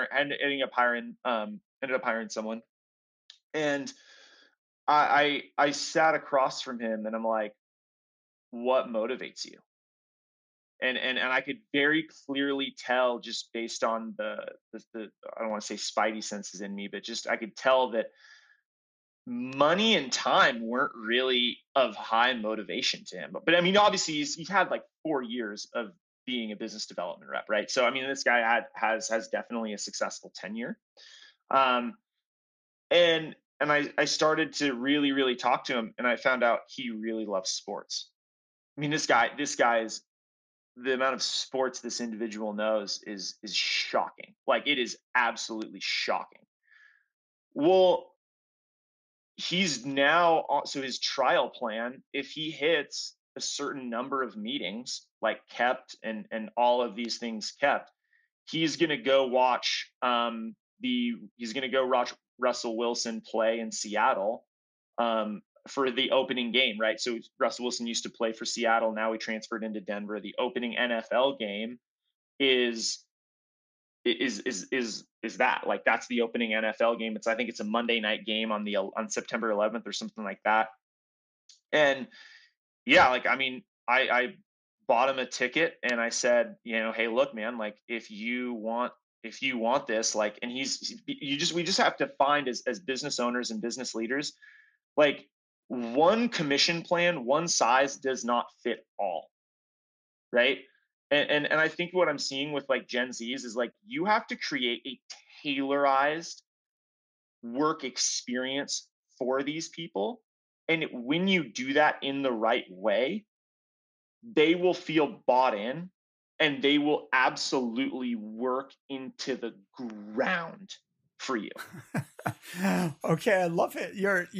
ended up hiring someone. And I sat across from him and I'm like, what motivates you? And I could very clearly tell just based on the I don't want to say spidey senses in me, but just I could tell that money and time weren't really of high motivation to him. But I mean, obviously he's had like 4 years of being a business development rep, right? So I mean, this guy has definitely a successful tenure. Um, and I started to really talk to him, and I found out he really loves sports. I mean, this guy is, the amount of sports this individual knows is shocking. Like it is absolutely shocking. Well, he's now so his trial plan, if he hits a certain number of meetings, like kept and all of these things kept, he's going to go watch he's going to go watch Russell Wilson play in Seattle for the opening game, right? So Russell Wilson used to play for Seattle. Now he transferred into Denver. The opening NFL game is is that, like, that's the opening NFL game. I think it's a Monday night game on September 11th or something like that. And yeah, like I mean, I bought him a ticket and I said, hey, look, man, like if you want if you want this, like, and we just have to find as business owners and business leaders, like, one commission plan, one size does not fit all, right? And I think what I'm seeing with like Gen Zs is like you have to create a tailorized work experience for these people. And when you do that in the right way, they will feel bought in and they will absolutely work into the ground for you. Okay, I love it.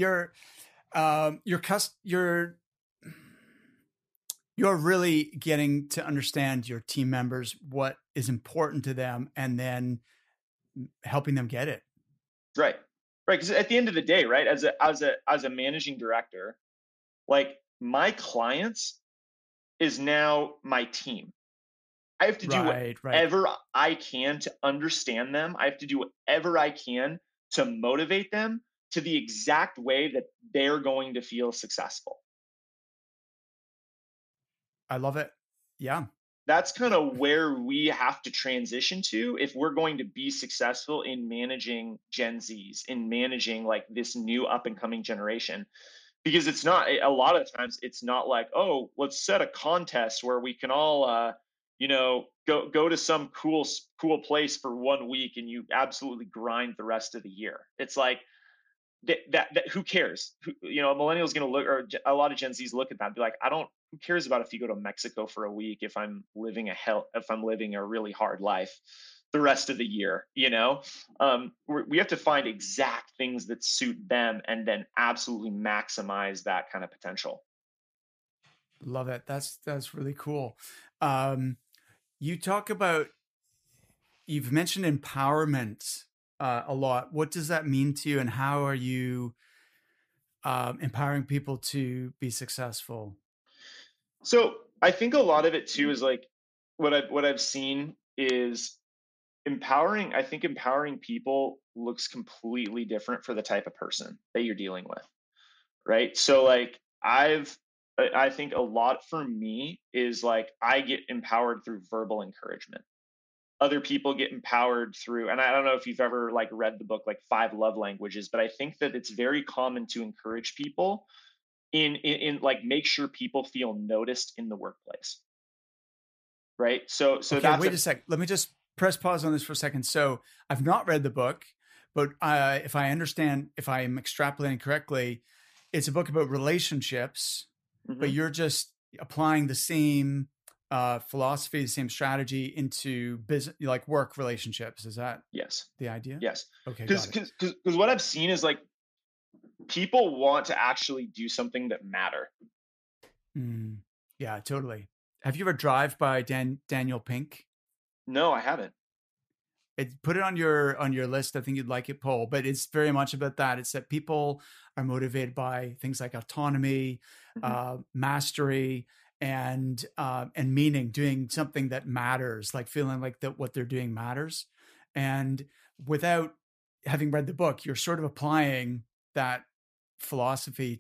You're really getting to understand your team members, what is important to them, and then helping them get it. Right. Right. Because at the end of the day, right, as a managing director, like my clients is now my team. I have to do Right, right. whatever I can to understand them. I have to do whatever I can to motivate them to the exact way that they're going to feel successful. I love it. Yeah. That's kind of where we have to transition to if we're going to be successful in managing Gen Zs, in managing like this new up and coming generation. Because it's not, a lot of times it's not like, oh, let's set a contest where we can all go to some cool place for 1 week and you absolutely grind the rest of the year. It's like that who cares? A millennial is going to look, or a lot of Gen Z's look at that and be like, I don't, who cares about if you go to Mexico for a week if I'm living a really hard life the rest of the year. We have to find exact things that suit them and then absolutely maximize that kind of potential. Love it. That's really cool. Um, you talk about you've mentioned empowerment a lot. What does that mean to you, and how are you empowering people to be successful? So I think a lot of it too is like what I've seen is empowering. I think empowering people looks completely different for the type of person that you're dealing with, right? So like I think a lot for me is like I get empowered through verbal encouragement. Other people get empowered through, and I don't know if you've ever like read the book like Five Love Languages, but I think that it's very common to encourage people in like make sure people feel noticed in the workplace, right? So Okay, that's wait a a sec. Let me just press pause on this for a second. So I've not read the book, but if I understand, if I am extrapolating correctly, it's a book about relationships, but mhm. you're just applying the same philosophy, the same strategy into business, like work relationships. Is that Yes, the idea? yes, Okay, because got it. because what I've seen is like people want to actually do something that matter. Mm, yeah, totally. Have you ever Drive by Daniel Pink? No, I haven't. Put it on your list. I think you'd like it, Paul. But it's very much about that. It's that people are motivated by things like autonomy, Mhm. mastery, and meaning. Doing something that matters, like feeling like that what they're doing matters. And without having read the book, you're sort of applying that philosophy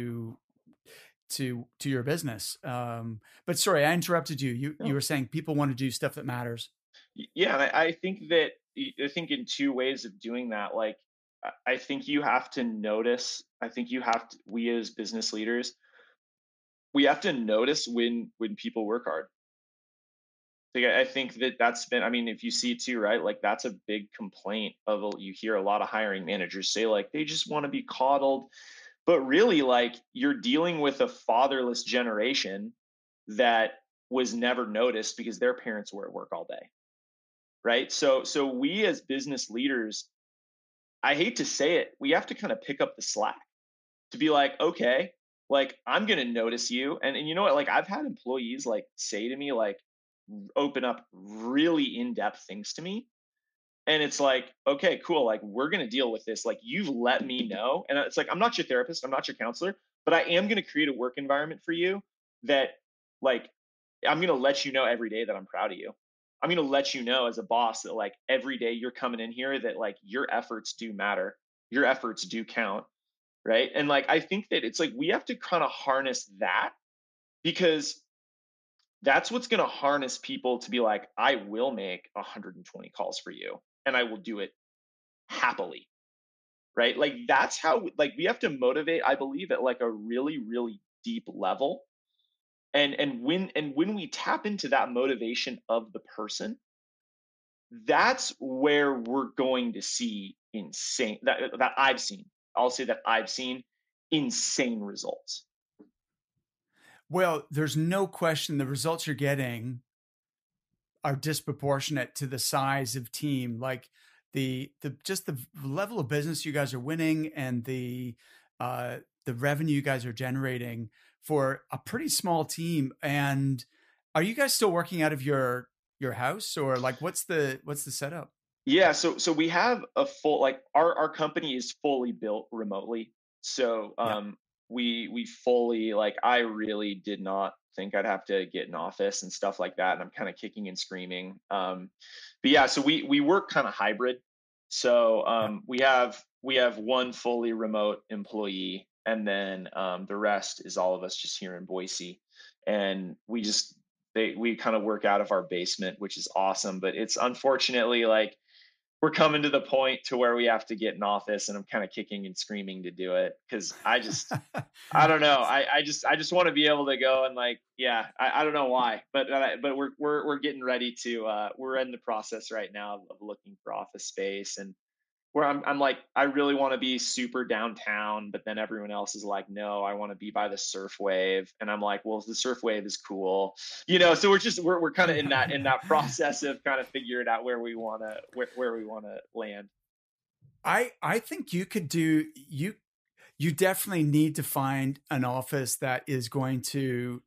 to your business. But sorry, I interrupted you. You No. were saying people want to do stuff that matters. Yeah, and I think that I think in two ways of doing that. Like, I think you have to notice. I think you have to. We as business leaders, we have to notice when people work hard. Like, I think that that's been. I mean, if you see too, right? Like that's a big complaint of. You hear a lot of hiring managers say like they just want to be coddled, but really, like you're dealing with a fatherless generation that was never noticed because their parents were at work all day, right? So we as business leaders, I hate to say it, we have to kind of pick up the slack to be like, okay, like I'm gonna notice you. And you know what? Like I've had employees like say to me, like open up really in-depth things to me. And it's like, okay, cool. Like we're gonna deal with this. Like you've let me know. And it's like, I'm not your therapist, I'm not your counselor, but I am gonna create a work environment for you that like I'm gonna let you know every day that I'm proud of you. I'm gonna let you know as a boss that like every day you're coming in here that like your efforts do matter, your efforts do count, right? And like I think that it's like we have to kind of harness that because that's what's going to harness people to be like, I will make 120 calls for you and I will do it happily. Right. Like that's how, like, we have to motivate, I believe, at like a really, really deep level. And when we tap into that motivation of the person, that's where we're going to see insane that I've seen. I'll say that I've seen insane results. Well, there's no question the results you're getting are disproportionate to the size of team. Like the just the level of business you guys are winning and the revenue you guys are generating for a pretty small team. And are you guys still working out of your house, or like what's the setup? Yeah, so we have a full, like, our company is fully built remotely. So Yeah. we fully, like, I really did not think I'd have to get an office and stuff like that, and I'm kind of kicking and screaming. But yeah, so we work kind of hybrid. So Yeah. we have one fully remote employee, and then the rest is all of us just here in Boise, and we kind of work out of our basement, which is awesome. But it's unfortunately like we're coming to the point to where we have to get an office, and I'm kind of kicking and screaming to do it because I don't know. I just want to be able to go and, like, yeah, I don't know why, but we're getting ready to we're in the process right now of looking for office space, and where I'm like, I really want to be super downtown, but then everyone else is like, no, I want to be by the surf wave. And I'm like, well, the surf wave is cool. So we're kind of in that process of kind of figuring out where we want to land. I think you definitely need to find an office that is going to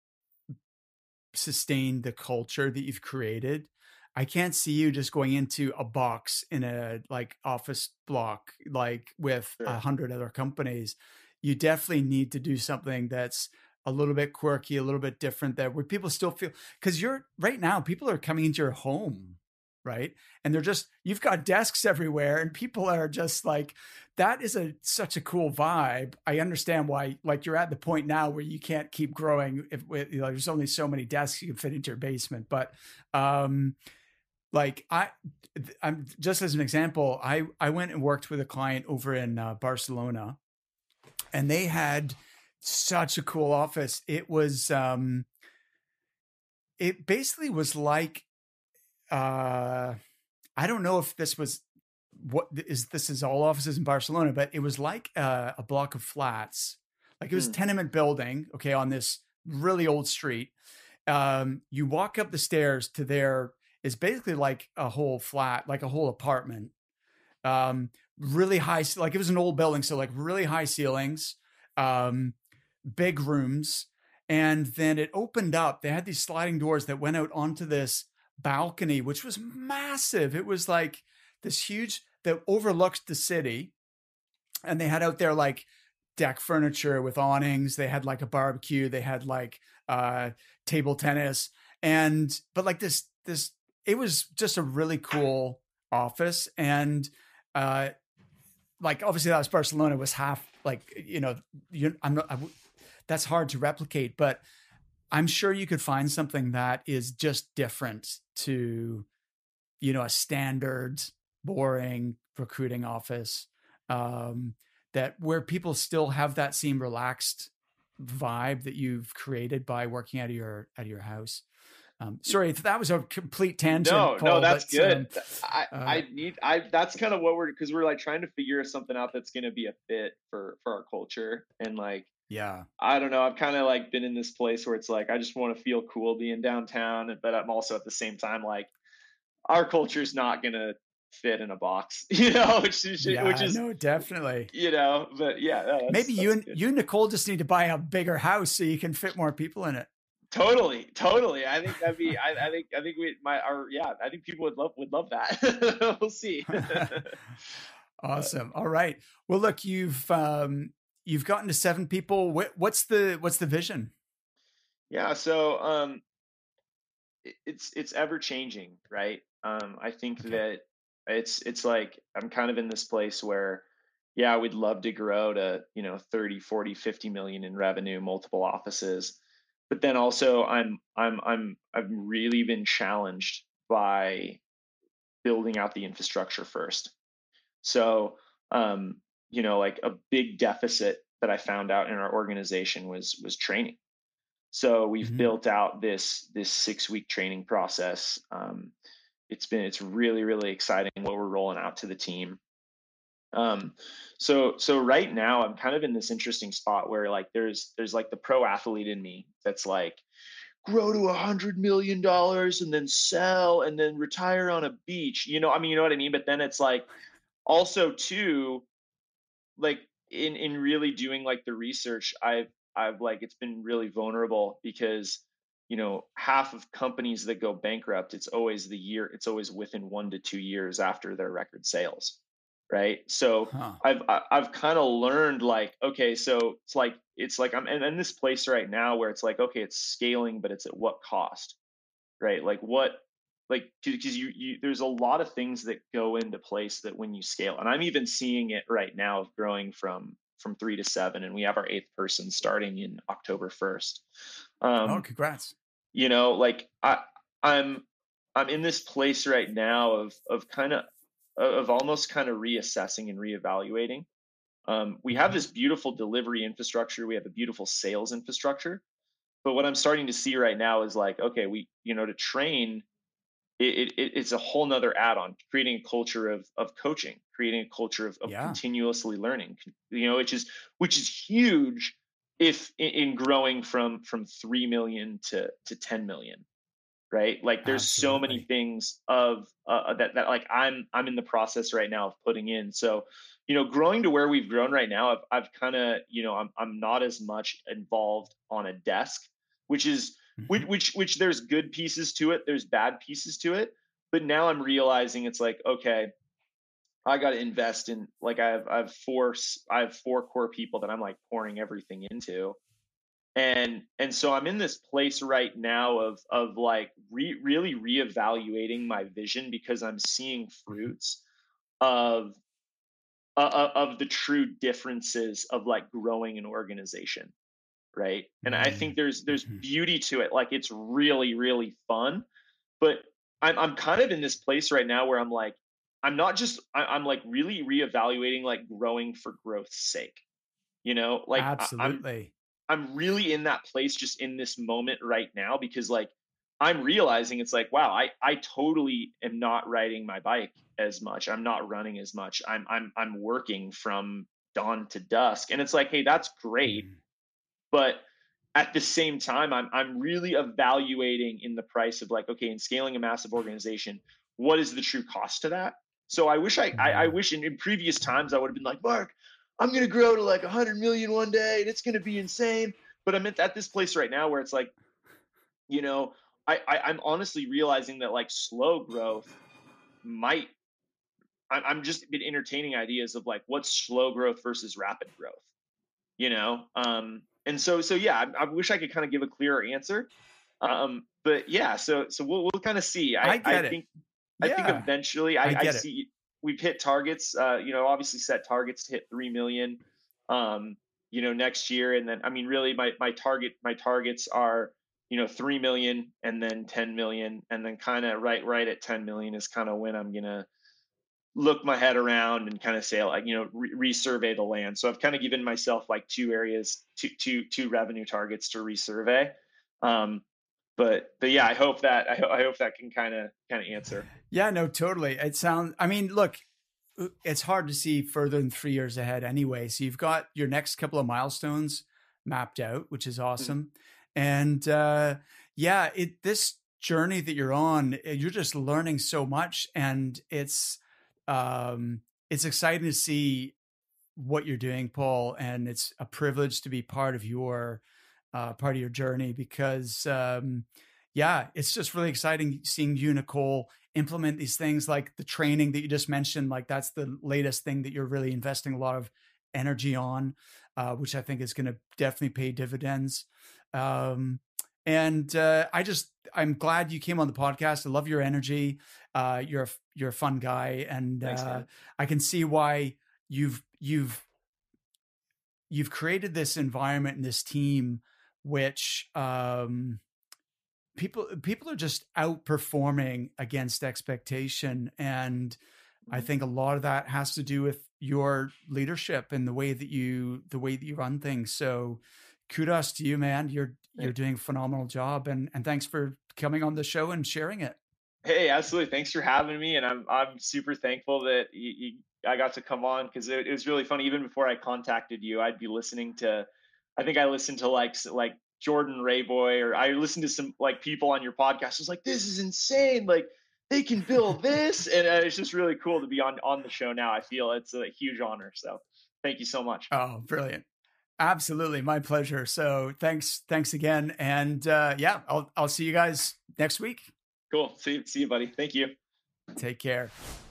sustain the culture that you've created. I can't see you just going into a box in a like office block like with a Sure. hundred other companies. You definitely need to do something that's a little bit quirky, a little bit different, that where people still feel, because you're right now, people are coming into your home, right? And they're just, you've got desks everywhere and people are just like, that is such a cool vibe. I understand why, like, you're at the point now where you can't keep growing if there's only so many desks you can fit into your basement. But um like I'm just as an example, I went and worked with a client over in Barcelona, and they had such a cool office. It basically was like, uh I don't know if this is all offices in Barcelona, but it was like a block of flats. Like, it was a Hmm. tenement building, okay, on this really old street. You walk up the stairs to there is basically like a whole flat, like a whole apartment. Um, really high, like it was an old building, so like really high ceilings, um, big rooms, and then it opened up. They had these sliding doors that went out onto this balcony, which was massive. It was like this huge that overlooked the city, and they had out there like deck furniture with awnings. They had like a barbecue. They had like table tennis, and but like this it was just a really cool office. And uh like, obviously that was Barcelona, was half like, I'm not that's hard to replicate, but I'm sure you could find something that is just different to, a standard boring recruiting office, um, that where people still have that same relaxed vibe that you've created by working out of your house. Sorry if that was a complete tangent, No, Paul, that's but good. uh, That's kind of what because we're like trying to figure something out that's going to be a fit for our culture. And like, yeah. I don't know, I've kind of like been in this place where it's like I just want to feel cool being downtown, but I'm also at the same time like our culture's not going to fit in a box, which Yeah, is, no, definitely. but yeah, no, Maybe you that's and good. you and Nicole just need to buy a bigger house so you can fit more people in it. Totally, totally. I think that'd be. I think yeah. I think people would love that. We'll see. Awesome. All right. Well, look, you've gotten to 7 people. What's the vision? Yeah. So it's ever changing, right? I think Okay. that it's like I'm kind of in this place where, yeah, we'd love to grow to 30, 40, 50 million in revenue, multiple offices. but then also I've really been challenged by building out the infrastructure first. So, like a big deficit that I found out in our organization was training. So we've Mhm. built out this 6 week training process. It's really really exciting what we're rolling out to the team. Um, so right now I'm kind of in this interesting spot where like there's like the pro athlete in me that's like grow to $100 million and then sell and then retire on a beach. I mean, you know what I mean? But then it's like also too, like in really doing like the research, I've like it's been really vulnerable because half of companies that go bankrupt, it's always within 1 to 2 years after their record sales, right? So Huh. I've kind of learned like, okay, so it's like I'm in this place right now where it's like, okay, it's scaling, but it's at what cost, right? Like what, like because you there's a lot of things that go into place that when you scale, and I'm even seeing it right now of growing from 3 to 7, and we have our eighth person starting in October 1st. Oh, Um, congrats. like I'm I'm in this place right now of kind of almost kind of reassessing and reevaluating. We have Mhm. this beautiful delivery infrastructure. We have a beautiful sales infrastructure. But what I'm starting to see right now is like, okay, to train, it's a whole nother add-on, creating a culture of coaching, creating a culture of Yeah, continuously learning, which is huge if in growing from 3 million to 10 million, right? Like there's so many absolutely. things of that like I'm in the process right now of putting in. So, growing to where we've grown right now, I've kind of, I'm not as much involved on a desk, which is Mhm. which there's good pieces to it, there's bad pieces to it, but now I'm realizing it's like, okay, I got to invest in, like, I have four core people that I'm like pouring everything into, and so I'm in this place right now of like really reevaluating my vision because I'm seeing Mhm. fruits of of the true differences of like growing an organization, right? And I think Mm. there's Mhm. beauty to it. Like it's really really fun, but I'm kind of in this place right now where I'm like, I'm like really reevaluating like growing for growth's sake. Like Absolutely. I'm really in that place just in this moment right now because like I'm realizing it's like, wow, I totally am not riding my bike as much. I'm not running as much. I'm working from dawn to dusk. And it's like, hey, that's great, Mm. but at the same time, I'm really evaluating in the price of like, okay, in scaling a massive organization, what is the true cost to that? So I wish I Mm. wish in previous times I would have been like, Mark, I'm gonna grow to like 100 million one day and it's gonna be insane. But I'm at this place right now where it's like, you know, I'm honestly realizing that like slow growth might I'm just been entertaining ideas of like what's slow growth versus rapid growth, and so yeah, I wish I could kind of give a clearer answer, but yeah, so we'll kind of see. I I get it. think Yeah, eventually I I get it. see we've hit targets, obviously set targets to hit 3 million, um, next year. And then, I mean, really my targets are, 3 million and then 10 million. And then kind of right at 10 million is kind of when I'm going to look my head around and kind of say like, resurvey the land. So I've kind of given myself like two areas, two revenue targets to resurvey. Um, but yeah, I hope that can kind of answer. Yeah, no, totally. It sounds, I mean, look, it's hard to see further than 3 years ahead anyway. So you've got your next couple of milestones mapped out, which is Mhm. awesome. And yeah, this journey that you're on, you're just learning so much, and it's exciting to see what you're doing, Paul. And it's a privilege to be part of your journey because yeah, it's just really exciting seeing you, Nicole, implement these things like the training that you just mentioned. Like that's the latest thing that you're really investing a lot of energy on, which I think is going to definitely pay dividends. Um, and I'm glad you came on the podcast. I love your energy. You're a fun guy, and Thanks, man. I can see why you've you've created this environment and this team which people are just outperforming against expectation. And I think a lot of that has to do with your leadership and the way that you run things. So kudos to you, man. You're doing a phenomenal job, and thanks for coming on the show and sharing it. Hey, absolutely. Thanks for having me, and I'm super thankful that I got to come on, because it was really funny. Even before I contacted you, I'd be listening to, I think I listened to like Jordan Rayboy, or I listened to some like people on your podcast. I was like, this is insane. Like they can build this, and it's just really cool to be on the show now. I feel it's a huge honor. So thank you so much. Oh, brilliant. Absolutely. My pleasure. So thanks again. And yeah, I'll see you guys next week. Cool. See you, buddy. Thank you. Take care.